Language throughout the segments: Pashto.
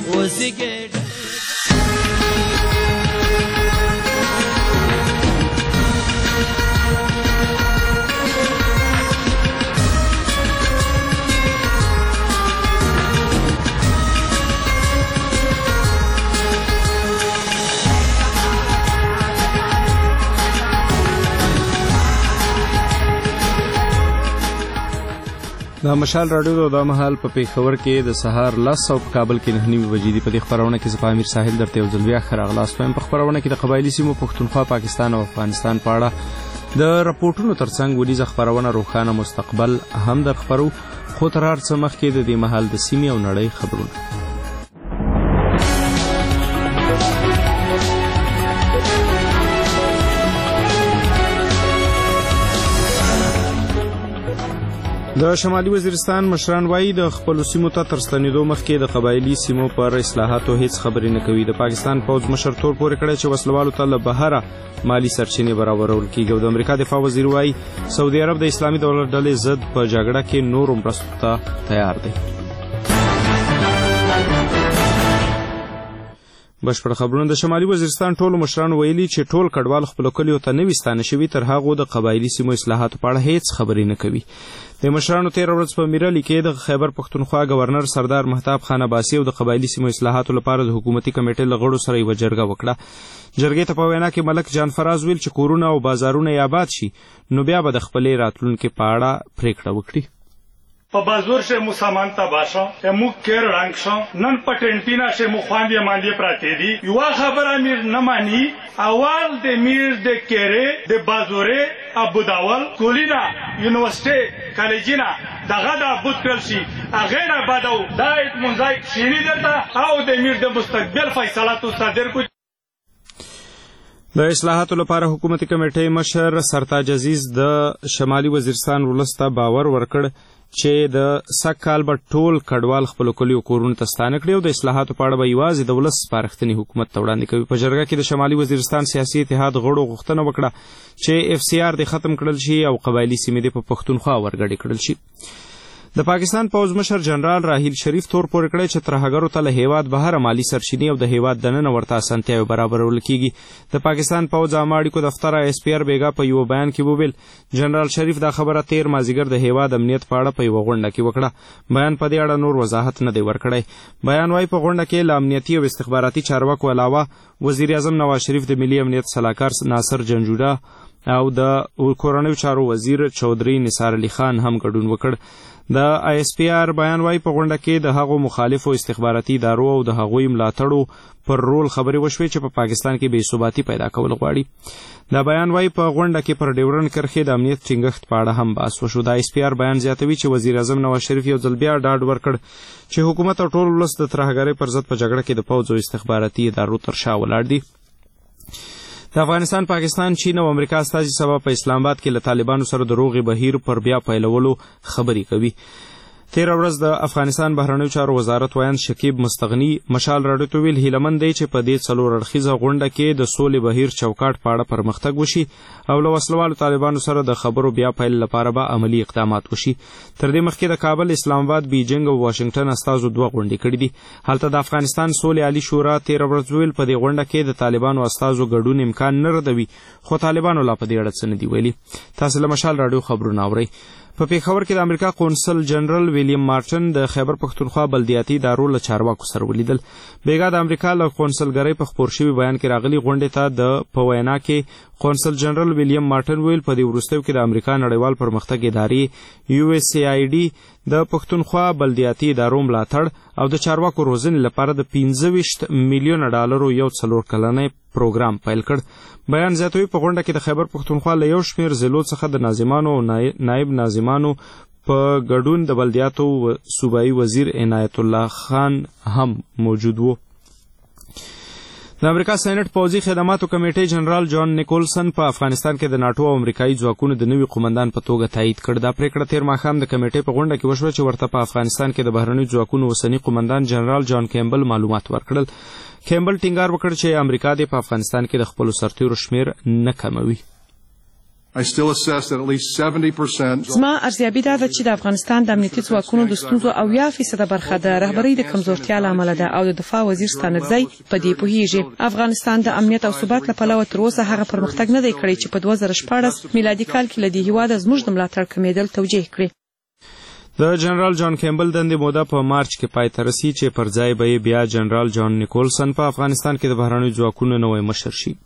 وزګېږه د مشال راډیو د مهال په پیښور کې د سهار 10 او په کابل کې 9:30 بجې دی. په دې خبرونه کې زه امیر ساحل درته یو ځل بیا خراغلاس وایم. په خبرونه کې د قبایلی سیمو پښتونخوا، پاکستان او افغانستان په اړه د راپورټونو ترڅنګ ولې خبرونه روښانه مستقبل هم در خبرو، خو تر هر څه مخکې د دې مهال د سیمې او نړۍ خبرونه. د شمالي وزیرستان مشران وایي د خپل سیمو ته تر ستنېدو مخکې د قبایلی سیمو پر اصلاحاتو هیڅ خبرې نه کوي. د پاکستان پوځ مشر تور پورې کړی چې وسلوالو ته له بهره مالی سرچینې برابرول کیږي. او د امریکا دفاع وزیر وایي سعودي عرب د اسلامي دولت ډلې ضد په جګړه کې نورو مرستو ته تیار دی. بشپړ خبرونه. د شمالي وزیرستان ټولو مشرانو ویلي چې ټول کډوال خپل کلیو ته نوي ستانه شوي، تر هغو د قبایلی سیمو اصلاحاتو په اړه هیڅ خبرې نه کوي. د مشرانو 13 ورځ په میرالي کې د خیبر پښتونخوا گورنر سردار مهتاب خان عباسي او د قبایلی سیمو اصلاحاتو لپاره د حکومتي کمیټې له غړو سره یوه جرګه وکړه. جرګې ته په وینا کې ملک جان فراز ویل چې کورونه او بازارونه یې آباد شي نو بیا به د خپلې راتلونکي په اړه پریکړه وکړي. په بازور شه مو سامان تباشا مو کېر رنگ شو نن پټنټینا شه مو خواندې ماندې پراته دي. یو خبره میر نه مانی اول د میر د کېره د بازوره ابو داول کولینا یونیورسيټي کالجینا دغه د ابو کلشي اغه نه بادو دایت منځای شینی درته او د میر د مستقبل فیصلاتو صادر کو. د اصلاحاتو لپاره حکومتي کمیټې مشر سرتاج عزیز د شمالي وزیرستان ولسته باور ورکړ چې د سږ کال به ټول کډوال خپلو کلیو کورونو ته ستانه کړي او د اصلاحاتو په اړه به یوازې د ولس سپارښتنې حکومت ته وړاندې کوي. په جرګه کې د شمالي وزیرستان سیاسي اتحاد غړو غوښتنه وکړه چې FCR دې ختم کړل شي او قبایلی سیمې دې په پښتونخوا ورګډې کړل شي. د پاکستان پوځ مشر جنرال راحیل شریف تور پورې کړی چې ترهګرو ته له هیواد بهر مالی سرچینې او د هیواد دننه ورته اسانتیاوې برابرول کیږي. د پاکستان پوځ عامه اړیکو دفتر ISPR بیګا په یو بیان کې وویل جنرال شریف دا خبره 13 مازیګر د هیواد امنیت په اړه په یو غونډه کې وکړه. بیان په دې اړه نور وضاحت نه دی ورکړی. بیان وايي په غونډه کې له امنیتي او استخباراتي چارواکو علاوه وزیر اعظم نواز شریف د ملي امنیت سلاکار ناصر جنجوړه او د کورنیو چارو وزیر چودري نثار علي خان هم ګډون وکړ. د ISPR بیان وايي په غونډه کې د هغو مخالفو استخباراتي ادارو او د هغوی ملاتړو پر رول خبرې وشوې چې په پاکستان کې بې ثباتي پیدا کول غواړي. دا بیان وايي په غونډه کې پر ډیورن کرښې د امنیت ټینګښت په اړه هم بحث وشو. د ISPR بیان زیاتوي چې وزیر اعظم نواز شریف یو ځل بیا ډاډ ورکړ چې حکومت او ټول ولس د ترهګرۍ پر ضد په جګړه کې د پوځ او استخباراتي ادارو تر شا ولاړ دي. د افغانستان، پاکستان، چین او امریکا استازي سبا په اسلام آباد کې له طالبانو سره د روغې بهیر پر بیا پیلولو خبرې کوي. 13 ورځ د افغانستان بهرنیو چارو وزارت ویان شکیب مستغنی مشال راډیو ته ویل هیلمن دی چې په دې 4 اړخیزه غونډه کې د سولې بهیر چوکاټ په اړه پرمختګ وشي او له وسلوالو طالبانو سره د خبرو بیا پیل لپاره به عملی اقدامات وشي. تر دې مخکې د کابل، اسلام آباد، بیجینګ او واشنگټن استازو 2 غونډې کړې دي. هلته د افغانستان سولې عالی شورا 13 ورځ ویل په دې غونډه کې د طالبانو استازو ګډون امکان نه ردوي، خو طالبانو لا په دې اړه څه نه دي ویلي. تاسو له مشال راډیو خبرونه اورئ. په پیښور کې د امریکا قونسل جنرال ویلیام مارټن د خیبر پښتونخوا بلدیاتي ادارو له چارواکو سره ولیدل. بیګا د امریکا له قونسلګرۍ په خپور شوي بیان کې راغلي غونډې ته د په وینا کې قونسل جنرال ویلیام مارټن ویل په دې وروستیو کې د امریکا نړیوال پرمختګ ادارې USAID د پښتونخوا بلدیاتي ادارو ملاتړ او د چارواکو روزنې لپاره د 25 میلیون ډالرو یو 4 کلنی پروګرام پیل کړ. بیان زیاتوي په غونډه کې د خیبر پښتونخوا له یو شمېر ضلعو څخه د ناظمانو او نایب ناظمانو په ګډون د بلدیاتو صوبایي وزیر عنایت الله خان هم موجود وو. د امریکا سېنات پوځي خدماتو کمیټې جنرال جان نیکولسن په افغانستان کې د ناټو او امریکایي ځواکونو د نوي قومندان په توګه تایید کړ. دا پریکړه 13 ماښام د کمیټې په غونډه کې وشوه چې ورته په افغانستان کې د بهرنیو ځواکونو اوسني قومندان جنرال جان کیمبل معلومات ورکړل. کیمبل ټینګار وکړ چې امریکا د په افغانستان کې د خپلو سرتیرو شمیر نه کموي. زما ارزیابي دا ده چې د افغانستان د امنیتي ځواکونو د ستونزو 80% برخه د رهبرۍ د کمزورتیا له امله ده او د دفاع وزیر ستانکزی په دې پوهیږي. افغانستان د امنیت او ثبات له پلوه تر اوسه هغه پرمختګ نه دی کړی چې په 2014 میلادي کال کې له دې هیواده زموږ د ملاتړ کمیدل توجیه کړي. د جنرال جان کیمبل دندې موده په مارچ کې پای ته رسي چې پر ځای به بیا جنرال جان نیکولسن په افغانستان کې د بهرنیو ځواکونو نوی مشر شي.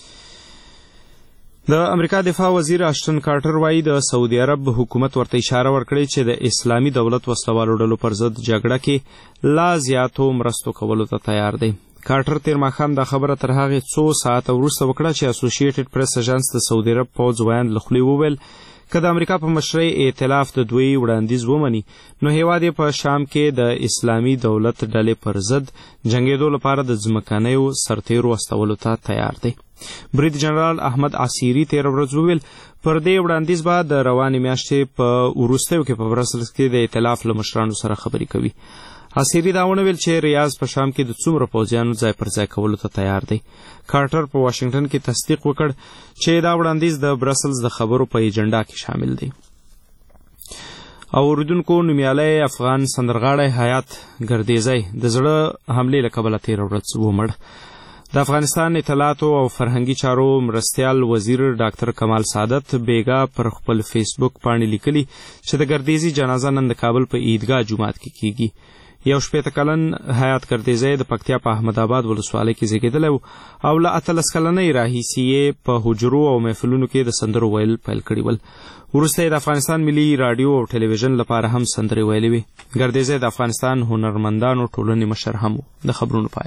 د امریکا دفاع وزیر اشټن کارټر وایي د سعودي عرب حکومت ورته اشاره ورکړې چې د اسلامي دولت وسلوالو ډلو پر ضد جګړه کې لا زیاتو مرستو کولو ته تیار دی. کارټر تیر ماښام دا خبره تر هغې څو ساعته وروسته وکړه چې اسوسییټډ پریس ایجنس د سعودي عرب پوځ ویاند له خولې وویل که د امریکا په مشرۍ ائتلاف د دوی وړاندیز ومني نو هیواد یې په شام کې د اسلامي دولت ډلې پر ضد جنګېدو لپاره د ځمکنیو سرتیرو استولو ته تیار دی. برید جنرال احمد عسیری تیر ورځ وویل پر دې وړاندیز به د روانې میاشتې په وروستیو کې په برسلز کې د ائتلاف له مشرانو سره خبرې کوي. عسیری دا ونه ویل چې ریاض په شام کې د څومره پوځیانو ځای پر ځای کولو ته تیار دی. کارټر په واشنگټن کې تصدیق وکړ چې دا وړاندیز د برسلز د خبرو په ایجنډا کې شامل دی. اوریدونکو نومیالی افغان سندرغاړی حیات ګردیزی د زړه حملې له کبله تېره ورځ ومړ. د افغانستان اطلاعاتو او فرهنګي چارو مرستیال وزیر ډاکټر کمال سعادت بیګا پر خپل فیسبوک باندې لیکلي چې د ګردیزي جنازه نن د کابل په عیدګاه جومات کې کیږي. 16 کلن حیات ګردیزی د پکتیا په احمد آباد ولسوالۍ کې زیږېدلی او له 18 کلنۍ راهیسې یې په حجرو او محفلونو کې د سندرو ویل پیل کړي ول. وروسته یې د افغانستان ملي راډیو او ټلویزیون لپاره هم سندرې ویلې وې. ګردیزی د افغانستان هنرمندانو ټولنې مشر هم و. د خبرونو پای.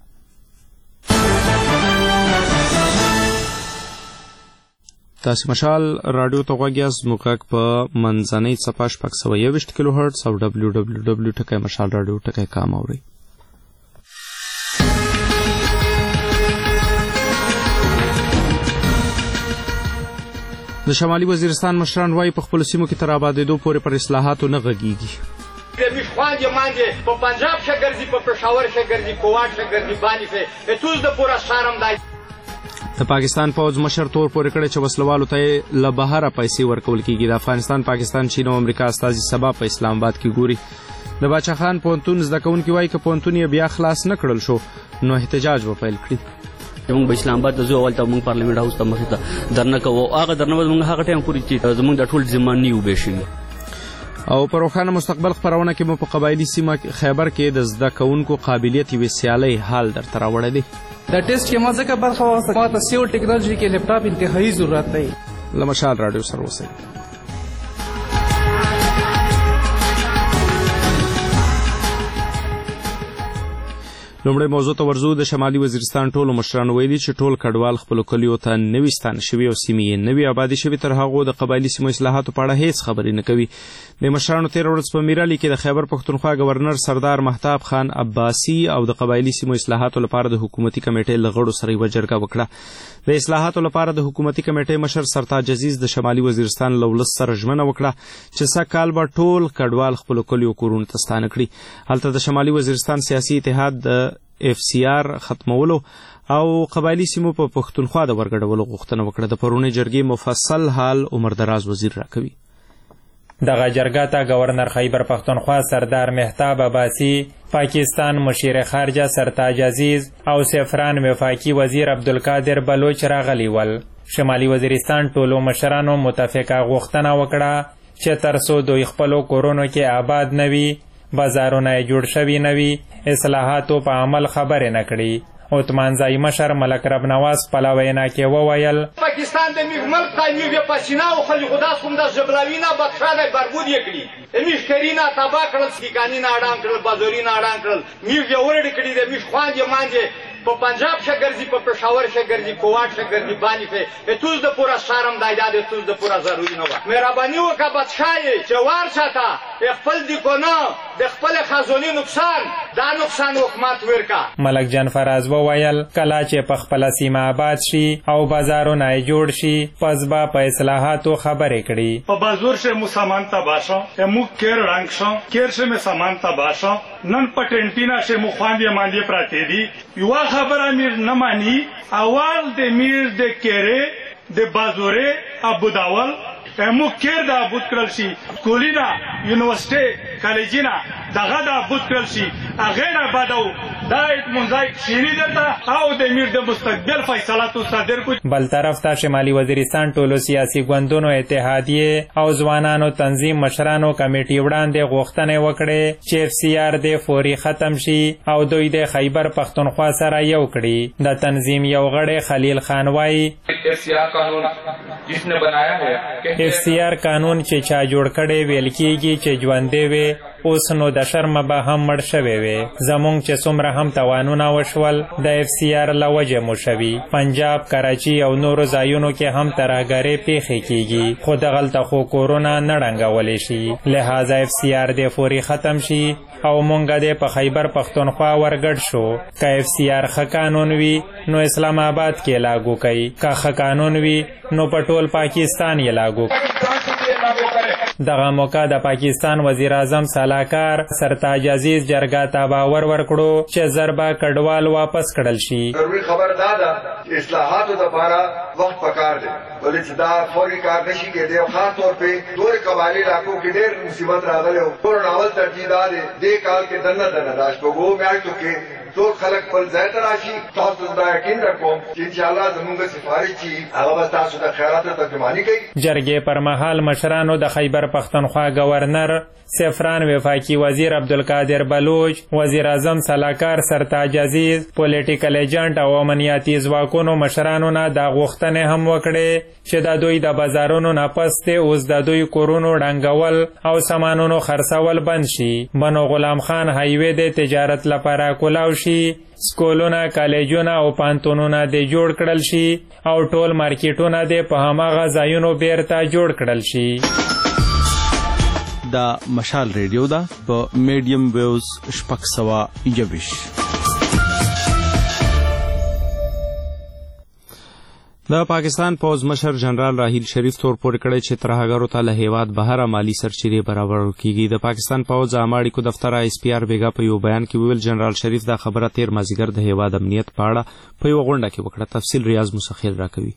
تاسو مشال رادیو ته غوږ یاست. موږ غږ په منځنۍ څپه 621 کیلو هرتز او www.mashalradio.com اورئ. د شمالي وزیرستان مشران وایي په خپلو سیمو کې تر آبادېدو پورې پر اصلاحاتو نه غږیږي. میش خواندی ماندی په پنجاب شه ګرځي په پېښور شه ګرځي کوواټ شه ګرځي باندې شه ټول د پورا شارم دی. د پاکستان پوځ مشر تور پورې کړی چې وسلوالو ته له بهره پیسې ورکول کېږي. د افغانستان، پاکستان، چین او امریکا استازي سبا په اسلام آباد کې ګوري. د باچا خان پوهنتون زده کوونکي وایي که پوهنتون یې بیا خلاص نه کړل شو نو احتجاج به پیل کړي. موږ به اسلام آباد ته ځو، اول ته موږ پارلیمنټ هاوس ته مخې ته درنه کوو. هغه درنه به موږ هغه ټایم پورې چې زموږ د ټول ذمه نه وبې شي. او په روښانه مستقبل خپرونه کې مو په قبایلي سیمه خیبر کې د زده کوونکو قابلیت یوې سیالۍ حال درته راوړی دی. د ټیسټ کې ما ځکه برخه واخیسته، ما ته سیول ټیکنالوژي کې لیپټاپ انتهایی ضرورت دی. له مشال راډیو سره اوسئ. لومړی موضوع ته ورځو. د شمالي وزیرستان ټولو مشرانو ویلي چې ټول کډوال خپلو کلیو ته نوي ستانه شوي او سیمې یې نوي آبادي شوي تر هغو د قبایلي سیمو اصلاحاتو په اړه هیڅ خبرې نه کوي. د مشرانو تېره ورځ په میرالي کې د خیبر پښتونخوا ګورنر سردار مهتاب خان عباسي او د قبایلي سیمو اصلاحاتو لپاره د حکومتي کمیټې له غړو سره یوه جرګه وکړه. د اصلاحاتو لپاره د حکومتي کمیټې مشر سرتاج عزیز د شمالي وزیرستان له ولس سره ژمنه وکړه چې سږ کال به ټول کډوال خپلو کلیو کورونو ته ستانه کړي. هلته د شمالي وزیرستان سیاسي اتحاد د FCR ختمولو او قبایلی سیمو په پښتونخوا د ورګډولو غوښتنه وکړه. د پرونۍ جرګې مفصل حال عمر دراز وزیر راکوي. دغه جرګه ته گورنر خیبر پښتونخوا سردار مهتاب عباسي، پاکستان مشیر خارجه سرتاج عزیز او سفران وفاقي وزیر عبدالقادر بلوچ راغلي ول. شمالي وزیرستان ټولو مشرانو متفقه غوښتنه وکړه چې تر څو دوی خپلو کورونو کې آباد نه وي، بازارونه یې جوړ شوي نه وي، اصلاحاتو په عمل خبرې نه کړي. عثمانزای مشر ملک رب نواز خپله وینا کې وویل پاکستان د میږ ملک ته میږ یې پسینه وخلي، خو داس کوم د ژبلاوي نه بدخانه بربود یې کړي. میږ کرینه تباه کړل، سیکاني نه اډان کړل، بازوري نه اډان کړل، میږ یې ورډې کړي. د میږ خواندې ماندې په پنجاب شه ګرځي، په پېښور شه ګرځي، کوواټ شه ګرځي باندې شه ټول د پورا شارم دی. دا د ټول د پورا ضروري نه وه. مهرباني وکړه بادشاه چې وار ساته خپل د کونه د خپل خزانې نقصان دا نقصان حکومت ورکا. ملک جان فراز وویل کله چې په خپله سیمه آباد شي او بازارونه یې جوړ شي پس به په اصلاحاتو خبرې کړي. په بازور شه مو سامان تباه شو، موږ کیر ړنګ شو، کیر شه مې سامان تباه شو، نن په ټینټینا شه مو خواندې ماندې پراته دي. یوه خبره میر نه مانی، اول د میر د کیرې د بازورې ابوداول مو کېر دا بود کړل شي کولینا یونیورسيټي کالجینا دغه دا بود کړل شي هغه نه بعدو دا منځای شيري درته او د میر د مستقبل فیصلاتو صادر کو. بل طرف ته شمالي وزیرستان ټولو سیاسي ګوندونو اتحادیه او ځوانانو تنظیم مشرانو کمیټي وړاندې غوښتنه وکړه چې FCR د فوري ختم شي او دوی د خیبر پختونخوا سره یو کړي. د تنظیم یو غړی خلیل خان وایي FCR قانون جس نے بنایا ہے FCR قانون چې چا جوړ کړي ویل کېږي چې ژوندې وي اوس نو د شرمه به هم مړ شوی وي. زمونږ چې څومره هم توانونه وشول د FCR له وجې مو شوي. پنجاب، کراچي او نورو ځایونو کې هم ترهګرۍ پیښې کېږي خو دغلته خو کورونه نه ړنګولی شي. لہذا FCR د فوري ختم شي او مونږ د په خیبر پختونخوا ورګډ شو. که FCR ښه قانون وي نو اسلام آباد کې لاګو کوي، که ښه قانون وي نو په ټول پاکستان یې لاګو کوي. دغه موقع د پاکستان وزیر اعظم سلاکار سرتاج عزیز جرګه ته باور ورکړو چې ضربه کډوال واپس کړل شي. ضروري خبر دا ده چې اصلاحاتو لپاره وخت پکار دی ولې چې دا فوري کار نشي کېدی او خاص طور په ټول قبایلی علاقو کې ډېر مصیبت راغلی او ټول ناول ترجیح دا دی دې کال کې دنه دا شپږو میاشتو کې ټول خلک خپل ځای ته راشي. تاسو دا یقین رکوم چې انشاءالله زموږ سفارش چې هغه به تاسو د خیراتو ترجماني کوي. جرګې پر مهال مشرانو د خیبر پختونخوا گورنر سفران وفاقي وزیر عبدالقادر بلوچ، وزیر اعظم سلاکار سرتاج عزیز، پولیټیکل ایجنټ او امنیتي ځواکونو مشرانو نه دا غوښتنې هم وکړې چې د دوی د بازارونو نه پس اوس د دوی کورونو ړنګول او سامانونو خرڅول بند شي. بنو غلام خان هایوې د تجارت لپاره کولاو شي، سکولونه، کالجونه او پانتونونه د جوړ کړل شي او ټول مارکیټونه د په هماغه ځایونو بیرته جوړ کړل شي. دا مشال ریډیو ده په میډیم ویوز 621. د پاکستان پوز مشر جنرال راحیل شریف تور پورې کړی چې ترهګرو ته له هیواد بهر مالی سرچینې برابر کیږي. د پاکستان پوز عامه اړیکو دفتر ISPR بیګا په یو بیان کې ویل جنرال شریف دا خبره تیر مازیګر د هیواد امنیت په اړه په یو غونډه کې وکړه. تفصیل ریاض مسخیل راکوي.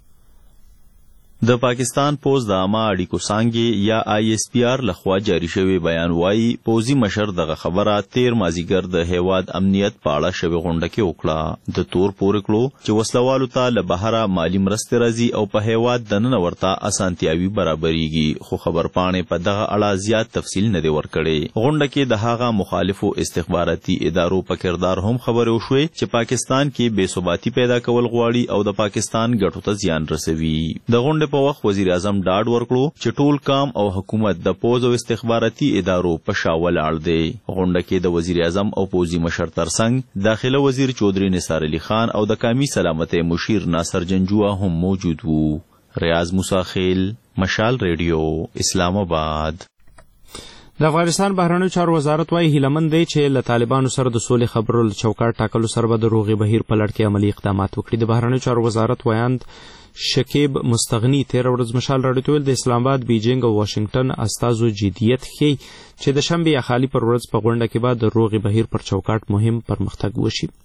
د پاکستان پوز د عامه اړیکو څانګې یا ISPR لخوا جاری شوی بیان وایي پوزي مشر دغه خبره تیر مازیګر د هیواد امنیت په اړه شوی غونډه کې وکړه. د تور پورې کړو چې وسلوالو ته له بهره مالی مرستې راځي او په هیواد دننه ورته اسانتیاوي برابرېږي، خو خبرپاڼې په دغه اړه زیات تفصیل نه دی ورکړی. غونډه کې د هغه مخالفو استخباراتي ادارو په کردار هم خبرې وشوې چې پاکستان کې بې ثباتي پیدا کول غواړي او د پاکستان ګټو ته زیان رسوي. د غونډې په وخت وزیر اعظم ډاډ ورکړو چې ټول کام او حکومت د پوز او استخباراتي ادارو په شا ولاړ دی. غونډه کې د وزیر اعظم او پوزي مشر ترڅنګ داخله وزیر چودري نثار علي خان او د قومي سلامتۍ مشیر ناصر جنجوعه هم موجود وو. ریاض مساخیل، مشال ریډیو، اسلام آباد. د افغانستان بهرنیو چارو وزارت وايي هیلمن دی چې له طالبانو سره د سولې خبرو چوکاټ ټاکلو سره به د روغې بهیر په لړ کې عملي اقدامات وکړي. د بهرنیو چارو وزارت وایاند شکیب مستغنی تیر ورځ مشال راډیو ته ویل د اسلام آباد، بیجینګ او واشنگټن استازو جدیت ښیي چې د شنبې یا خالي پر ورځ په غونډه کې به د روغې بهیر پر چوکاټ مهم پرمختګ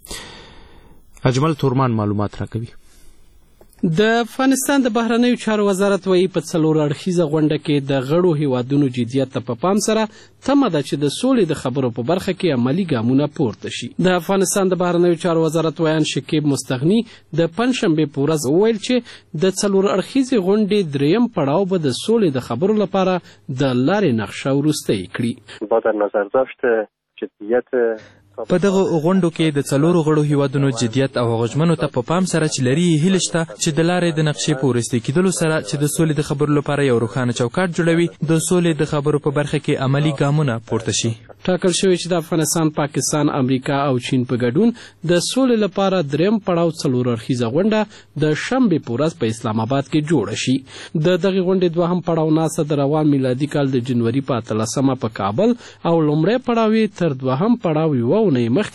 وشي. اجمل تورمان معلومات راکوي. د افغانستان د بهرنیو چارو وزارت وایي په څلور اړخیزه غونډه کې د غړو هیوادونو جدیت ته په پام سره تمه ده چې د سولې د خبرو په برخه کې عملي ګامونه پورته شي. د افغانستان د بهرنیو چارو وزارت ویان شکیب مستغنی د پنځشنبې په ورځ وویل چې د څلور اړخیزې غونډې دریم پړاو به د سولې د خبرو لپاره د لارې نقشه وروستۍ کړي. با در نظر داشت جدیت په دغه غونډو کې د څلورو غړو هیوادونو جدیت او غوښمنو ته په پام سره چې لري هیله شته چې د لارې د نقشې په وروستي کېدلو سره چې د سولې د خبرو لپاره یو روښانه چوکاټ جوړوي د سولې د خبرو په برخه کې عملي ګامونه پورته شي. ټاکل شوی چې د افغانستان، پاکستان، امریکا او چین په ګډون د سولې لپاره دریم پړاو څلور اړخیزه غونډه د شنبې په ورځ په اسلام آباد کې جوړه شي. د دغې غونډې دوهم پړاو ناسه د روان میلادي کال د جنوري په 13 په کابل او لومړی پړاو تر دوهم پړاو یوه اونۍ مخکې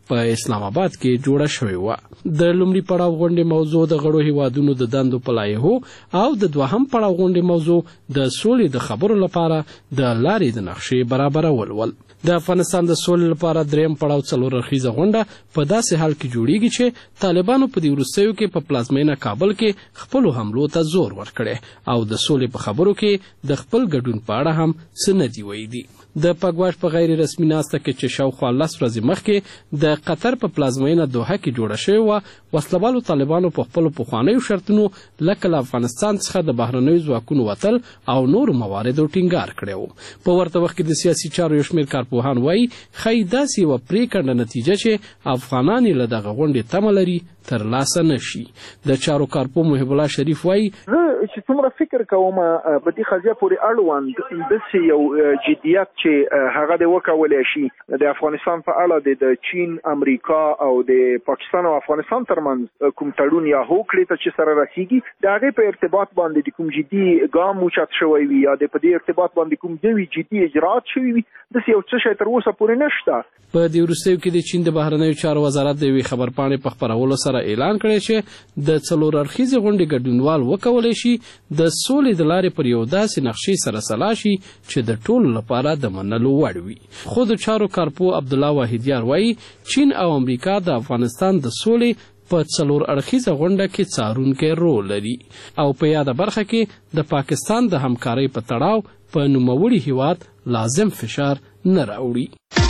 په اسلام آباد کې جوړه شوې وه. د لومړي پړاو غونډې موضوع د غړو هیوادونو د دندو په لایحو او د دوهم پړاو غونډې موضوع د سولې د خبرو لپاره د لارې د نقشې برابرول ول. د افغانستان د سولې لپاره دریم پړاو 4 اړخیزه غونډه په داسې حال کې جوړیږي چې طالبانو په دې وروستیو کې په پلازمینه کابل کې خپل حملو ته زور ورکړي او د سولې په خبرو کې د خپل ګډون په اړه هم څه نه دي ویلي. د پګواش په غیر رسمي ناسته کې چې شاوخوا 10 ورځې مخکې د قطر په پلازمینه دوحه کې جوړه شوې وه، وسلوالو طالبانو په خپلو پخوانیو شرطونو لکه له افغانستان څخه د بهرنیو ځواکونو وتل او نورو مواردو ټینګار کړی و. په ورته وخت کې د سیاسي چارو یو شمېر کارپوهان وایي ښایي داسې یوه پرېکنده نتیجه چې افغانان یې له دغه غونډې تمه لري ترلاسه نه شي. د چارو کارپوه محب الله شریف وایي زه چې څومره فکر کوم په دې قضیه پورې اړوند داسې یو جدیت چې هغه د وکولی شي د افغانستان په اړه د چین، امریکا او د پاکستان او افغانستان ترمنځ کوم تړون یا هوکړې ته چې سره رسیږي د هغې په ارتباط باندې د کوم جدي ګام اوچت شوی وي یا د په دې ارتباط باندې کوم نوي جدي اجرات شوي وي داسې یو څه شی تر اوسه پورې نشته. په دې وروستیو کې د چین د بهرنیو چارو وزارت د یوې خبرپاڼې په خپرولو سره اعلان کړی چې د 4 اړخیزې غونډې ګډونوال وکولی شي د سولې د لارې پر یو داسې نقشې سره سلا شي چې د ټولو لپاره د منلو وړ وي. خو د چارو کارپوه عبدالله واحدیار وایي چین او امریکا د افغانستان د سولې په 4 اړخیزه غونډه کې څارونکی رول لري او په یاده برخه کې د پاکستان د همکارۍ په تړاو په نوموړي هیواد لازم فشار نه راوړي.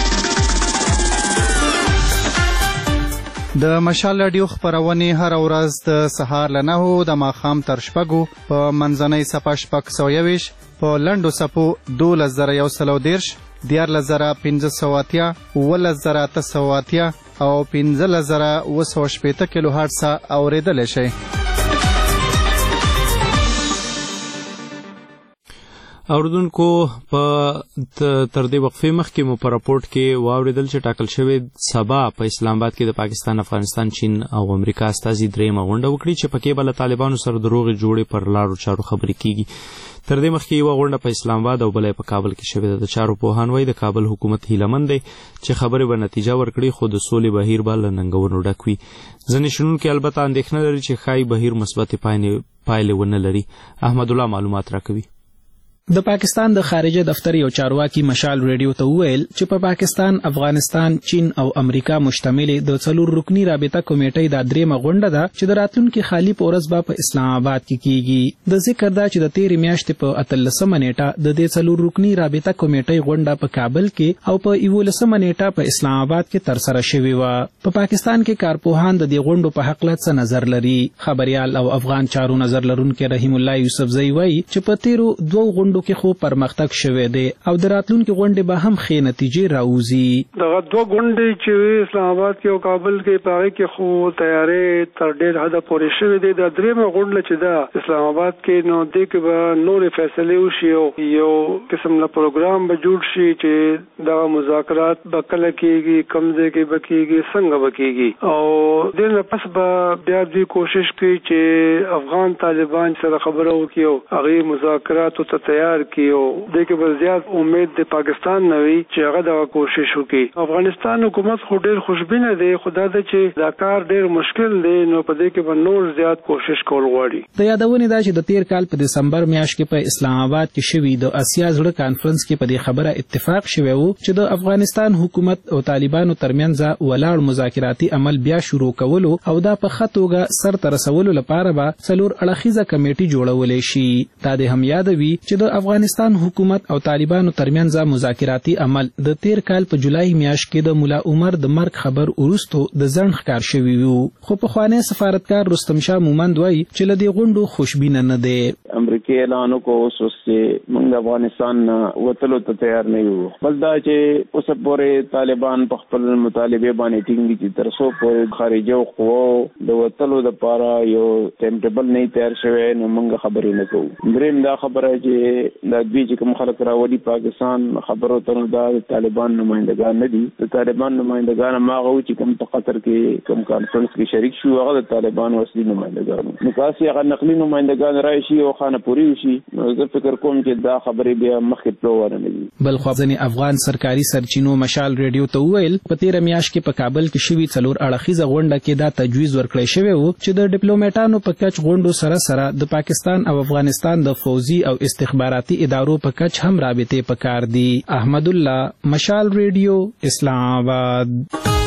د مشال رادیو خپرونې هر ورځ د سهار له 9 د ماښام تر 6 په منځنۍ صفحه 621 په لنډو صفحو 12130 14580 11880 او 15980 کیلو هرتز اوریدلی شئ. اوریدونکو په تر دې وقفې مخکې مو په راپورټ کې واوریدل چې ټاکل شوی سبا په اسلام آباد کې د پاکستان، افغانستان، چین او امریکا استازي درېیمه غونډه وکړي چې پکې به له طالبانو سره د روغې جوړې پر لارو چارو خبرې کیږي. تر دې مخکې یوه غونډه په اسلام آباد او بله په کابل کې شوې ده. د چارو پوهان وایي د کابل حکومت هیلهمند دی چې خبرې به نتیجه ورکړي خو د سولې بهیر به له ننګونو ډک وي. ځینې شنونکي البته اندېښنه لري چې ښایي بهیر مثبتې پایلې ونه لري. احمد الله معلومات راکوي. د پاکستان د خارجه دفتر یو چارواکي مشال ریډیو ته وویل چې په پاکستان، افغانستان، چین او امریکا مشتمل د 4 رکنی رابطه کمیټې د درېمه غونډه ده چې د راتلونکي خالي په ورځ به په اسلام آباد کې کیږي. د ذکر ده چې د 13 میاشتې په 18 نیټه د دې 4 رکنی رابطه کمیټې غونډه په کابل کې او په 19 نیټه په اسلام آباد کې تر سره شوې و. په پاکستان کې کارپوهان د دې غونډو په حق له نظر لري. خبريال او افغان چارو نظر لرونکي رحیم الله یوسفزئی وایي چې په 13 غونډو کې خو پرمختګ شوی دی او د راتلونکي غونډې به هم ښې نتیجې راوځي. دغه 2 غونډې چې اسلام آباد کې او کابل کې په هغې کې خو تیارې تر ډېر حده پورې شوې دي. د 3مه غونډه چې ده اسلام آباد کې نو دې کې به نورې فیصلې وشي او یو قسم له پروګرام به جوړ شي چې دغه مذاکرات به کله کېږي، کوم ځای کې به کېږي، څنګه به کېږي او دې نه پس به بیا دوی کوشش کوي چې افغان طالبان سره خبره وکړي او هغې مذاکراتو ته تیار کړي او دې کې به زیات امید د پاکستان نه وي چې هغه دغه کوشش وکړي. افغانستان حکومت خو ډېر خوشبینه دی، خو دا ده چې دا کار ډېر مشکل دی نو په دې کې به نور زیات کوشش کول غواړي. د یادونې ده چې د 13 کال په دسمبر میاشت کې په اسلام آباد کې شوي د اسیا زړه کانفرنس کې په دې خبره اتفاق شوی و چې د افغانستان حکومت او طالبانو ترمنځ ولاړ مذاکراتي عمل بیا شروع کولو او دا په ښه توګه سرته رسولو لپاره به 4 اړخیزه کمیټې جوړولی شي. دا د هم یادوي چې د افغانستان حکومت او طالبانو ترمنځ مذاکراتي عمل د 13 کال په جولای میاشت کې د مولا عمر د مرګ خبر وروسته د ځنډ ښکار شوی و. خو پخوانی سفارتکار رستم شاه مومند وایي چې له دې غونډو خوشبینه نه دی. امریکا اعلان وکړ اوس چې موږ افغانستان وتلو ته تیار نه یو. بل دا چې اوس پورې طالبان په خپل مطالبه باندې ټینګ دي تر څو پورې خارجي قوو د وتلو لپاره یو ټایم ټیبل نه تیار شوی نو موږ خبرې نه کوو. دریم دا خبره چې د دوی چې کوم خلک راولي پاکستان خبرو ته دا طالبان نمائندگان نه دي. د طالبان نمائندگان هغه چې کوم په قطر کې کوم کانفرنس کې شریک شو هغه د طالبان اصلي نمائندگان نو کاسي هغه نقلي نمائندگان راشي او خانه پوری شي. زه فکر کوم چې دا خبرې بیا مخکې تلو ورنه دي. بل خو ځنې افغان سرکاري سرچینو مشال ریډیو ته وویل په تیره میاشت کې په کابل کې شوي 4 اړخیزه غونډه کې دا تجویز ورکړی شوی و چې د ډیپلوماټانو په کچ غونډو سره د پاکستان او افغانستان د فوزي او استخباراتي ادارو په کچ هم رابطې پکار دي. احمد الله، مشال ریډیو، اسلام آباد.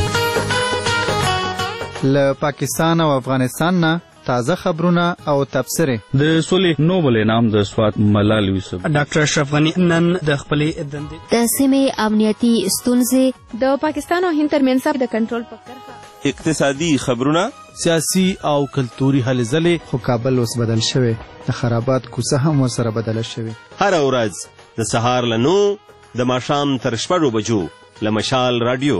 له پاکستان او افغانستان نه تازه خبرونه او تبصرې. د سولې نوبل انعام د سوات ملال یوسف. ډاکټر اشرف غنی نن د خپلې دندې د سیمې امنیتي ستونزې، د پاکستان او هند ترمنځ د کنټرول په کرښه، اقتصادي خبرونه، سیاسي او کلتوري هلې ځلې. خو کابل اوس بدل شوی، د خرابات کوڅه هم ورسره بدله شوې. هر ورځ د سهار له 9 د ماښام تر 6 بجو له مشال رادیو.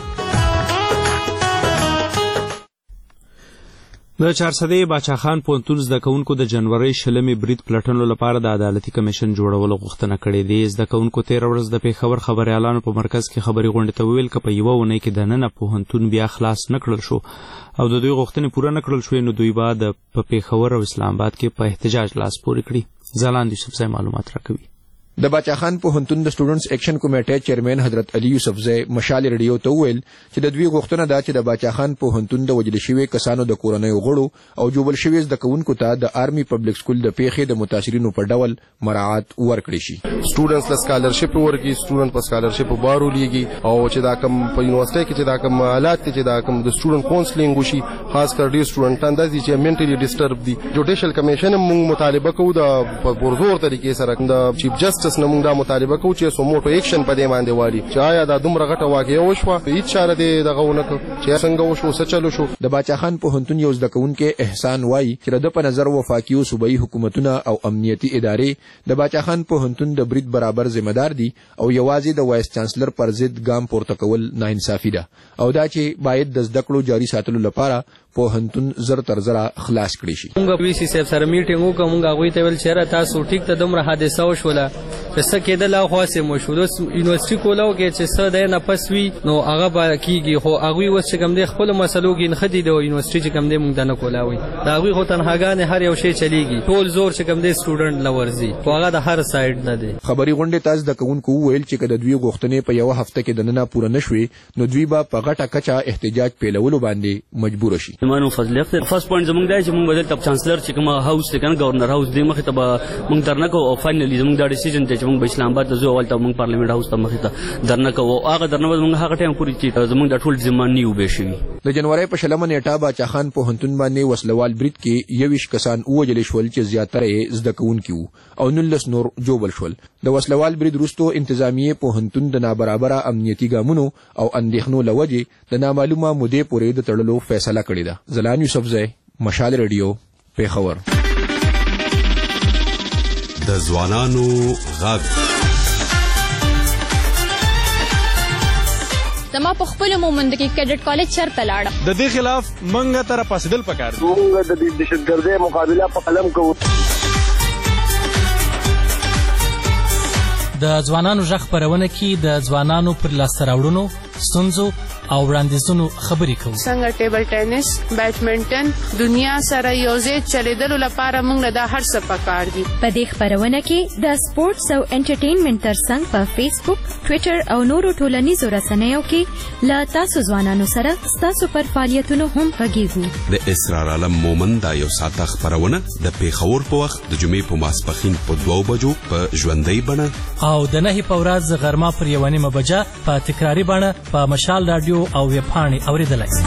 د چارسدې باچا خان پوهنتون زده کوونکو د جنوري 20 برید پلټنو لپاره د عدالتي کمیشن جوړولو غوښتنه کړې ده. زده کوونکو 13 ورځ د پیښور خبريالانو په مرکز کې خبري غونډه ته ویل چې په یوه ونې کې دننه پوهنتون بیا خلاص نکړل شو او د دوی غوښتنې پوره نکړل شوې، نو دوی بعد په پیښور او اسلام آباد کې په احتجاج لاس پورې کړی. ځلاند یوسفزی معلومات راکوي. د باچا خان پوهنتون د سټوډنټس ایکشن کمیټې چیرمن حضرت علي یوسفزی مشال ریډیو ته ویل چې د دوی غوښتنه ده چې د باچا خان پوهنتون د وجل شوی کسانو د کورنۍ غړو او جوبل شوی زده کوونکو ته د آرمي پبلک سکول د پیښې د متاثرینو په ډول مراعات ورکړي شي. سټوډنټس له سکالرشپ ورکړي، سټوډنټ په سکالرشپ بارو لیږي او چې دا کوم په یونیورسيټي کې چې دا کوم حالات چې دا کوم د سټوډنټ کونسلینګ وشي، خاص کر ډیر سټوډنټان د چې منټلی ډیسټرب دي. جوډیشل کمیشن موږ مطالبه کوو د پرزور طریقې سره د چیف جسټس نه موږ دا مطالبه کوو چې سموټو ایکشن په دې باندې والی چې آیا دا دومره غټه واقعه وشوه، هیڅ چاره دې دغه ونه چې څنګه وشو څه چلو شو. د باچا خان پوهنتون یو زده کوونکی احسان وایي چې د په نظر وفاقي او صوبایي حکومتونه او امنیتي ادارې د باچا خان پوهنتون د برید برابر ذمہ دار دي او یوازې د وایس چانسلر پر ضد ګام پورته کول ناانصافي ده او دا چې باید د زده کړو جاري ساتلو لپاره پوهنتون زر تر زره خلاص کړي شي. موږ وی سی صاحب سره میټینګ وکړو، موږ هغه ته ویل چې تاسو ټیک ته دومره حادثه وشوله چې څه کېدل او خاصه مو شو د یونیورسيټي کولاو کې چې څه د نه پس وی نو هغه به کیږي، خو هغه وس چې کوم د خپل مسلو کې نخدي د یونیورسيټي چې کوم د موږ نه کولاوي دا هغه خو تنهاګان هر یو شی چلیږي، ټول زور چې کوم د سټوډنټ لورزي خو هغه د هر سایډ نه دی. خبري غونډه تاسو د کوونکو ویل چې کله دوی غوښتنې په یو هفته کې دننه پوره نشوي نو دوی به په غټه کچا احتجاج پیلولو باندې مجبور شي. زمانو فضل فرست پوینټ زموږ دی چې موږ بدل تب چانسلر چې کوم هاوس ته کنه گورنر هاوس دی مخه ته موږ درنه کو او فائنلی زموږ دا ډیسیژن ته چې موږ اسلام آباد ته ځو اول ته موږ پارلیمنت هاوس ته مخه ته درنه کو او هغه درنه موږ هغه ټیم پوری چې زموږ د ټول ځمانی وبې شي. د جنوري په شلمه نیټه باچا خان پوهنتون باندې وسلوال برید کې 21 کسان وجل شول چې زیاتره یې زده کوونکي وو او 19 نور جوبل شول. د وسلوال برید وروسته انتظامیه پوهنتون د نابرابر امنیتي ګامونو او اندېښنو لوجې د نامعلومه مودې پورې د تړلو فیصله کړې ده. ځلان یوسفزی، مشال ریډیو، پیښور. د ځوانانو غږ زما په خپل مومند کې کیډټ کالج چرته لاړم. د دې خلاف منګه تر پاسدل پکار دي. موږ د دهشتګردۍ مقابله په قلم کوو. د ځوانانو غږ خپرونه کې د ځوانانو پر لاسته راوړنو، ستونزو او وړاندیزونو خبرې کوو. څنګه ټیبل ټینس، بیډمنټن دنیا سره یوځای چلیدلو لپاره موږ له دا هر څه پکار دي. په دې خپرونه کې د سپورتس او انټرټینمنټ ترڅنګ په فیسبوک، ټویټر او نورو ټولنیزو رسنیو کې له تاسو ځوانانو سره ستاسو پر فعالیتونو هم غږیږو. د اسرار عالم مومن دا یو ساعته خپرونه د پیښور په وخت د جمعې په ماسپښین په 2 بجو په ژوندۍ بڼه او د 9 په ورځ غرمه پر 1 بجه په تکراری بڼه په مشال رادیو او ویبپاڼې اوریدلای شئ.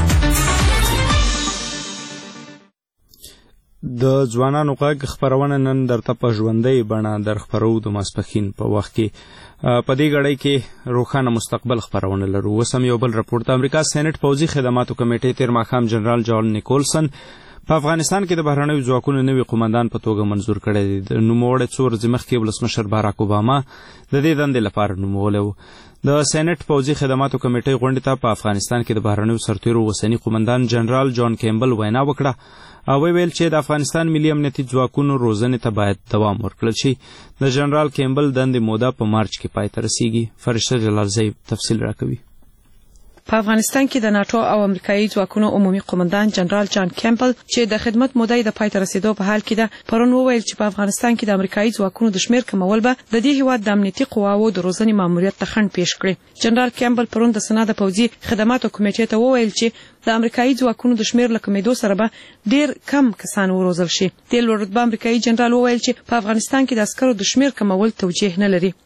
د ځوانانو غږ خپرونه نن درته په ژوندۍ بڼه در خپرو د ماسپښین په وخت کې په دې غړۍ کې روښانه مستقبل خپرونه لرو. اوس هم یو بل رپورټ. د امریکا سېنات پوځي خدماتو کمیټې تیر ماښام جنرال جان نیکولسن په افغانستان کې د بهرنیو ځواکونو نوي قومندان په توګه منظور کړی دی. د نوموړی څو ورځې مخکې ولسمشر باراک اوباما د دې دندې لپاره نومولی و. د سېنټ پوځي خدماتو کمیټې غونډې ته په افغانستان کې د بهرنیو سرتیرو اوسني قومندان جنرال جان کیمبل وینا وکړه او ویل چې د افغانستان ملي امنیتي ځواکونو روزنې ته باید دوام ورکړل شي. د جنرال کیمبل دندې موده په مارچ کې پای ته رسیږي. فرشته جلالزی تفصیل راکوي. په افغانستان کې د ناتو او امریکایي ځواکونو عمومي قومندان جنرال جان کیمبل چې د خدمت موده د پای ته رسیدو په حال کې ده پرون وویل چې په افغانستان کې د امریکایي ځواکونو د شمیر کمول به د دې هیواد د امنیتي قواوو د روزنې ماموریت ته خنډ پیښ کړي. جنرال کیمبل پرون د سنا د پوځي خدماتو کمیټې ته وویل چې د امریکایي ځواکونو د شمیر له کمیدو سره به ډیر کم کسان وروزل شي. د لوړ رتبه امریکایي جنرال وویل چې په افغانستان کې د عسکرو د شمیر کمول توجیه نه لري.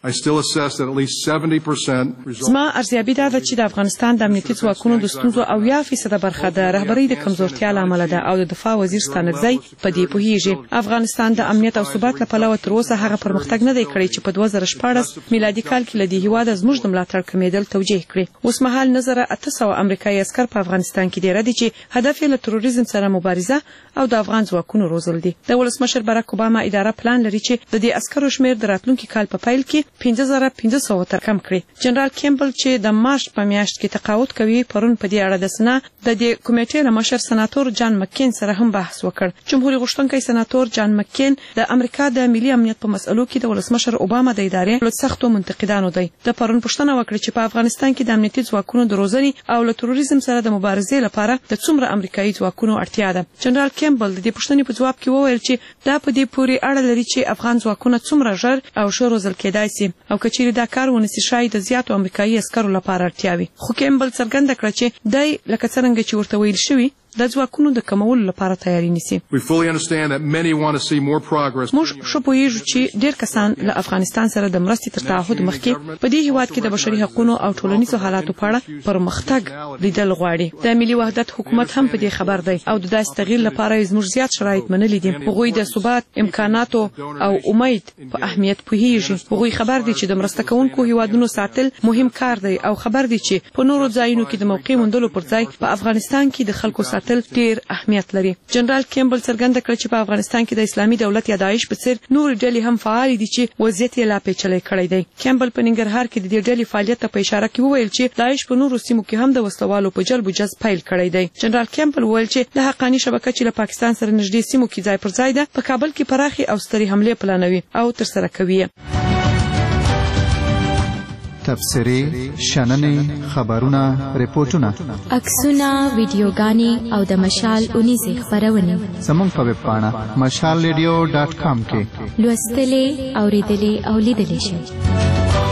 زما ارزیابي دا ده چې د افغانستان د امنیتي ځواکونو د ستونزو 80% برخه د رهبرۍ د کمزورتیا له امله ده او د دفاع وزیر ستانکزی په دې پوهیږي. افغانستان د امنیت او ثبات له پلوه تر اوسه هغه پرمختګ نه دی کړی چې په 2014 میلادي کال کې له دې هیواده زموږ د ملاتړ کمیدل توجیه کړي. اوس مهال نظر 800 امریکایي عسکر په افغانستان کې دی ردي چې هدف یې له تروریزم سره مبارزه او د افغان ځواکونو روزل دي. د ولسمشر باراک اوباما اداره پلان لري چې د دې عسکرو شمیر د راتلونکي کال په پیل کې 5500 تر کم کړي. جنرال کیمبل چې د مارچ په میاشت کې تقاعد کوي پرون په دې اړه د سنا د دې کمیټې له مشر سناتور جان مکین سره هم بحث وکړ. جمهوریت غوښتونکی سناتور جان مکین د امریکا د ملي امنیت په مسئلو کې د ولسمشر اوباما د ادارې له سختو منتقدانو دی. د پرون پوښتنه وکړه چې په افغانستان کې د امنیتي ځواکونو د روزنې او له تروریزم سره د مبارزې لپاره د څومره امریکایي ځواکونو اړتیا ده. جنرال کیمبل د دې پوښتنې په جواب کې وویل چې دا په دې پورې اړه لري چې افغان ځواکونه څومره ژر او ښه روزل کېدای شي او که چیرې دا کار ونسي شاید د زیاتو امریکایي عسکرو لپاره اړتیا وي. خو کیمبل څرګنده کړه چې دی لکه څرنګه چې ورته ویل شوي د ځواکونو د کمولو لپاره تیاری نیسي. موږ ښه پوهیږو چې ډېر کسان له افغانستان سره د مرستې تر تعهد مخکې په دې هیواد کې د بشري حقوقو او ټولنیزو حالاتو په اړه پرمختګ لیدل غواړي. د ملي وحدت حکومت هم په دې خبر دی او د داسې تغییر لپاره زموږ زیات شرایط منلي دي. هغوی د ثبات امکاناتو او امید په اهمیت پوهیږي. هغوی خبر دي چې د مرسته کوونکو هیوادونو ساتل مهم کار دی او خبر دي چې په نورو ځایونو کې د موقع موندلو پر ځای په افغانستان کې د خلکو ساتل ډیر اهمیت لري. جنرال کیمبل څرګنده کړ چې په افغانستان کې د اسلامي دولت یا داعش په څیر نور ډلې هم فعال دي چې وضعیت یې لا پیچلی کړی دی. کیمبل په ننګرهار کې د دې ډلې فعالیت ته په اشاره کې وویل چې داعش په نورو سیمو کې هم د وسلوالو په جلب و جذب پیل کړی دی. جنرال کیمبل وویل چې د حقاني شبکه چې له پاکستان سره نږدې سیمو کې ځای پر ځای ده په کابل کې پراخي او سترې حملې پلانوي او ترسره کوي. تبصرې، شننې، خبرونه، ریپورتونه، عکسونه، ویډیوګانې او د مشال اونیزې خپرونې زموږ په ویب پاڼه mashalradio.com کې لوستلې، اورېدلې او لیدلې شئ.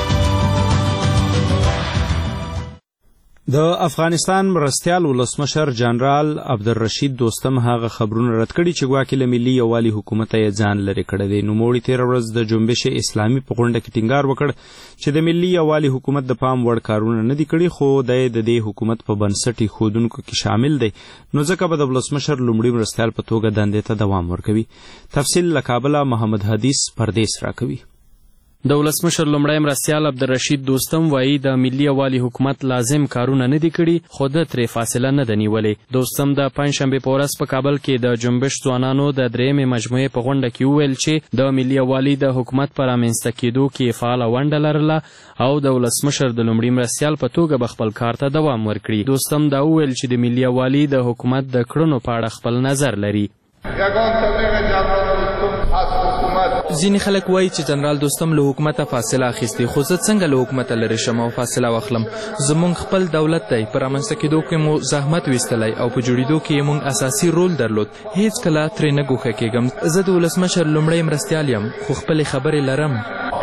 د افغانستان مرستیال ولسمشر جنرال عبدالرشید دوستم هغه خبرونه رد کړي چې ګواکې له ملي یووالي حکومت یې ځان لرې کړی دی. نوموړي تېره ورځ د جنبش اسلامي په غونډه کې ټینګار وکړ چې د ملي یووالي حکومت د پام وړ کارونه نه دي کړي خو دی د دې حکومت په بنسټ ایښودونکو کې شامل دی نو ځکه به د ولسمشر لومړي مرستیال په توګه دندې ته دوام ورکوي. تفصیل له کابله محمد حدیث پردیس راکوي. د ولسمشر لومړی مرستیال عبدالرشید دوستم وایي د ملي یووالي حکومت لازم کارونه نه دي کړي خو ده ترې فاصله نه ده نیولې. دوستم د پنجشنبې په ورځ په کابل کې د جنبش ځوانانو د درېیمې مجموعې په غونډه کې وویل چې د ملي یووالي د حکومت په رامنځته کېدو کې فعاله ونډه لرله او د ولسمشر د لومړي مرستیال په توګه به خپل کار ته دوام ورکړي. دوستم دا وویل چې د ملي یووالي د حکومت د کړنو په اړه خپل نظر لري. ځینې خلک وایي چې جنرال دوستم له حکومته فاصله اخیستې خو زه څنګه له حکومته لرې شم او فاصله واخلم؟ زموږ خپل دولت دی، په رامنځته کېدو کې مو زحمت ویستلی او په جوړېدو کې یې موږ اساسي رول درلود. هیڅ کله ترې نه ګوښه کېږم. زه د ولسمشر لومړی مرستیال یم خو خپلې خبرې لرم.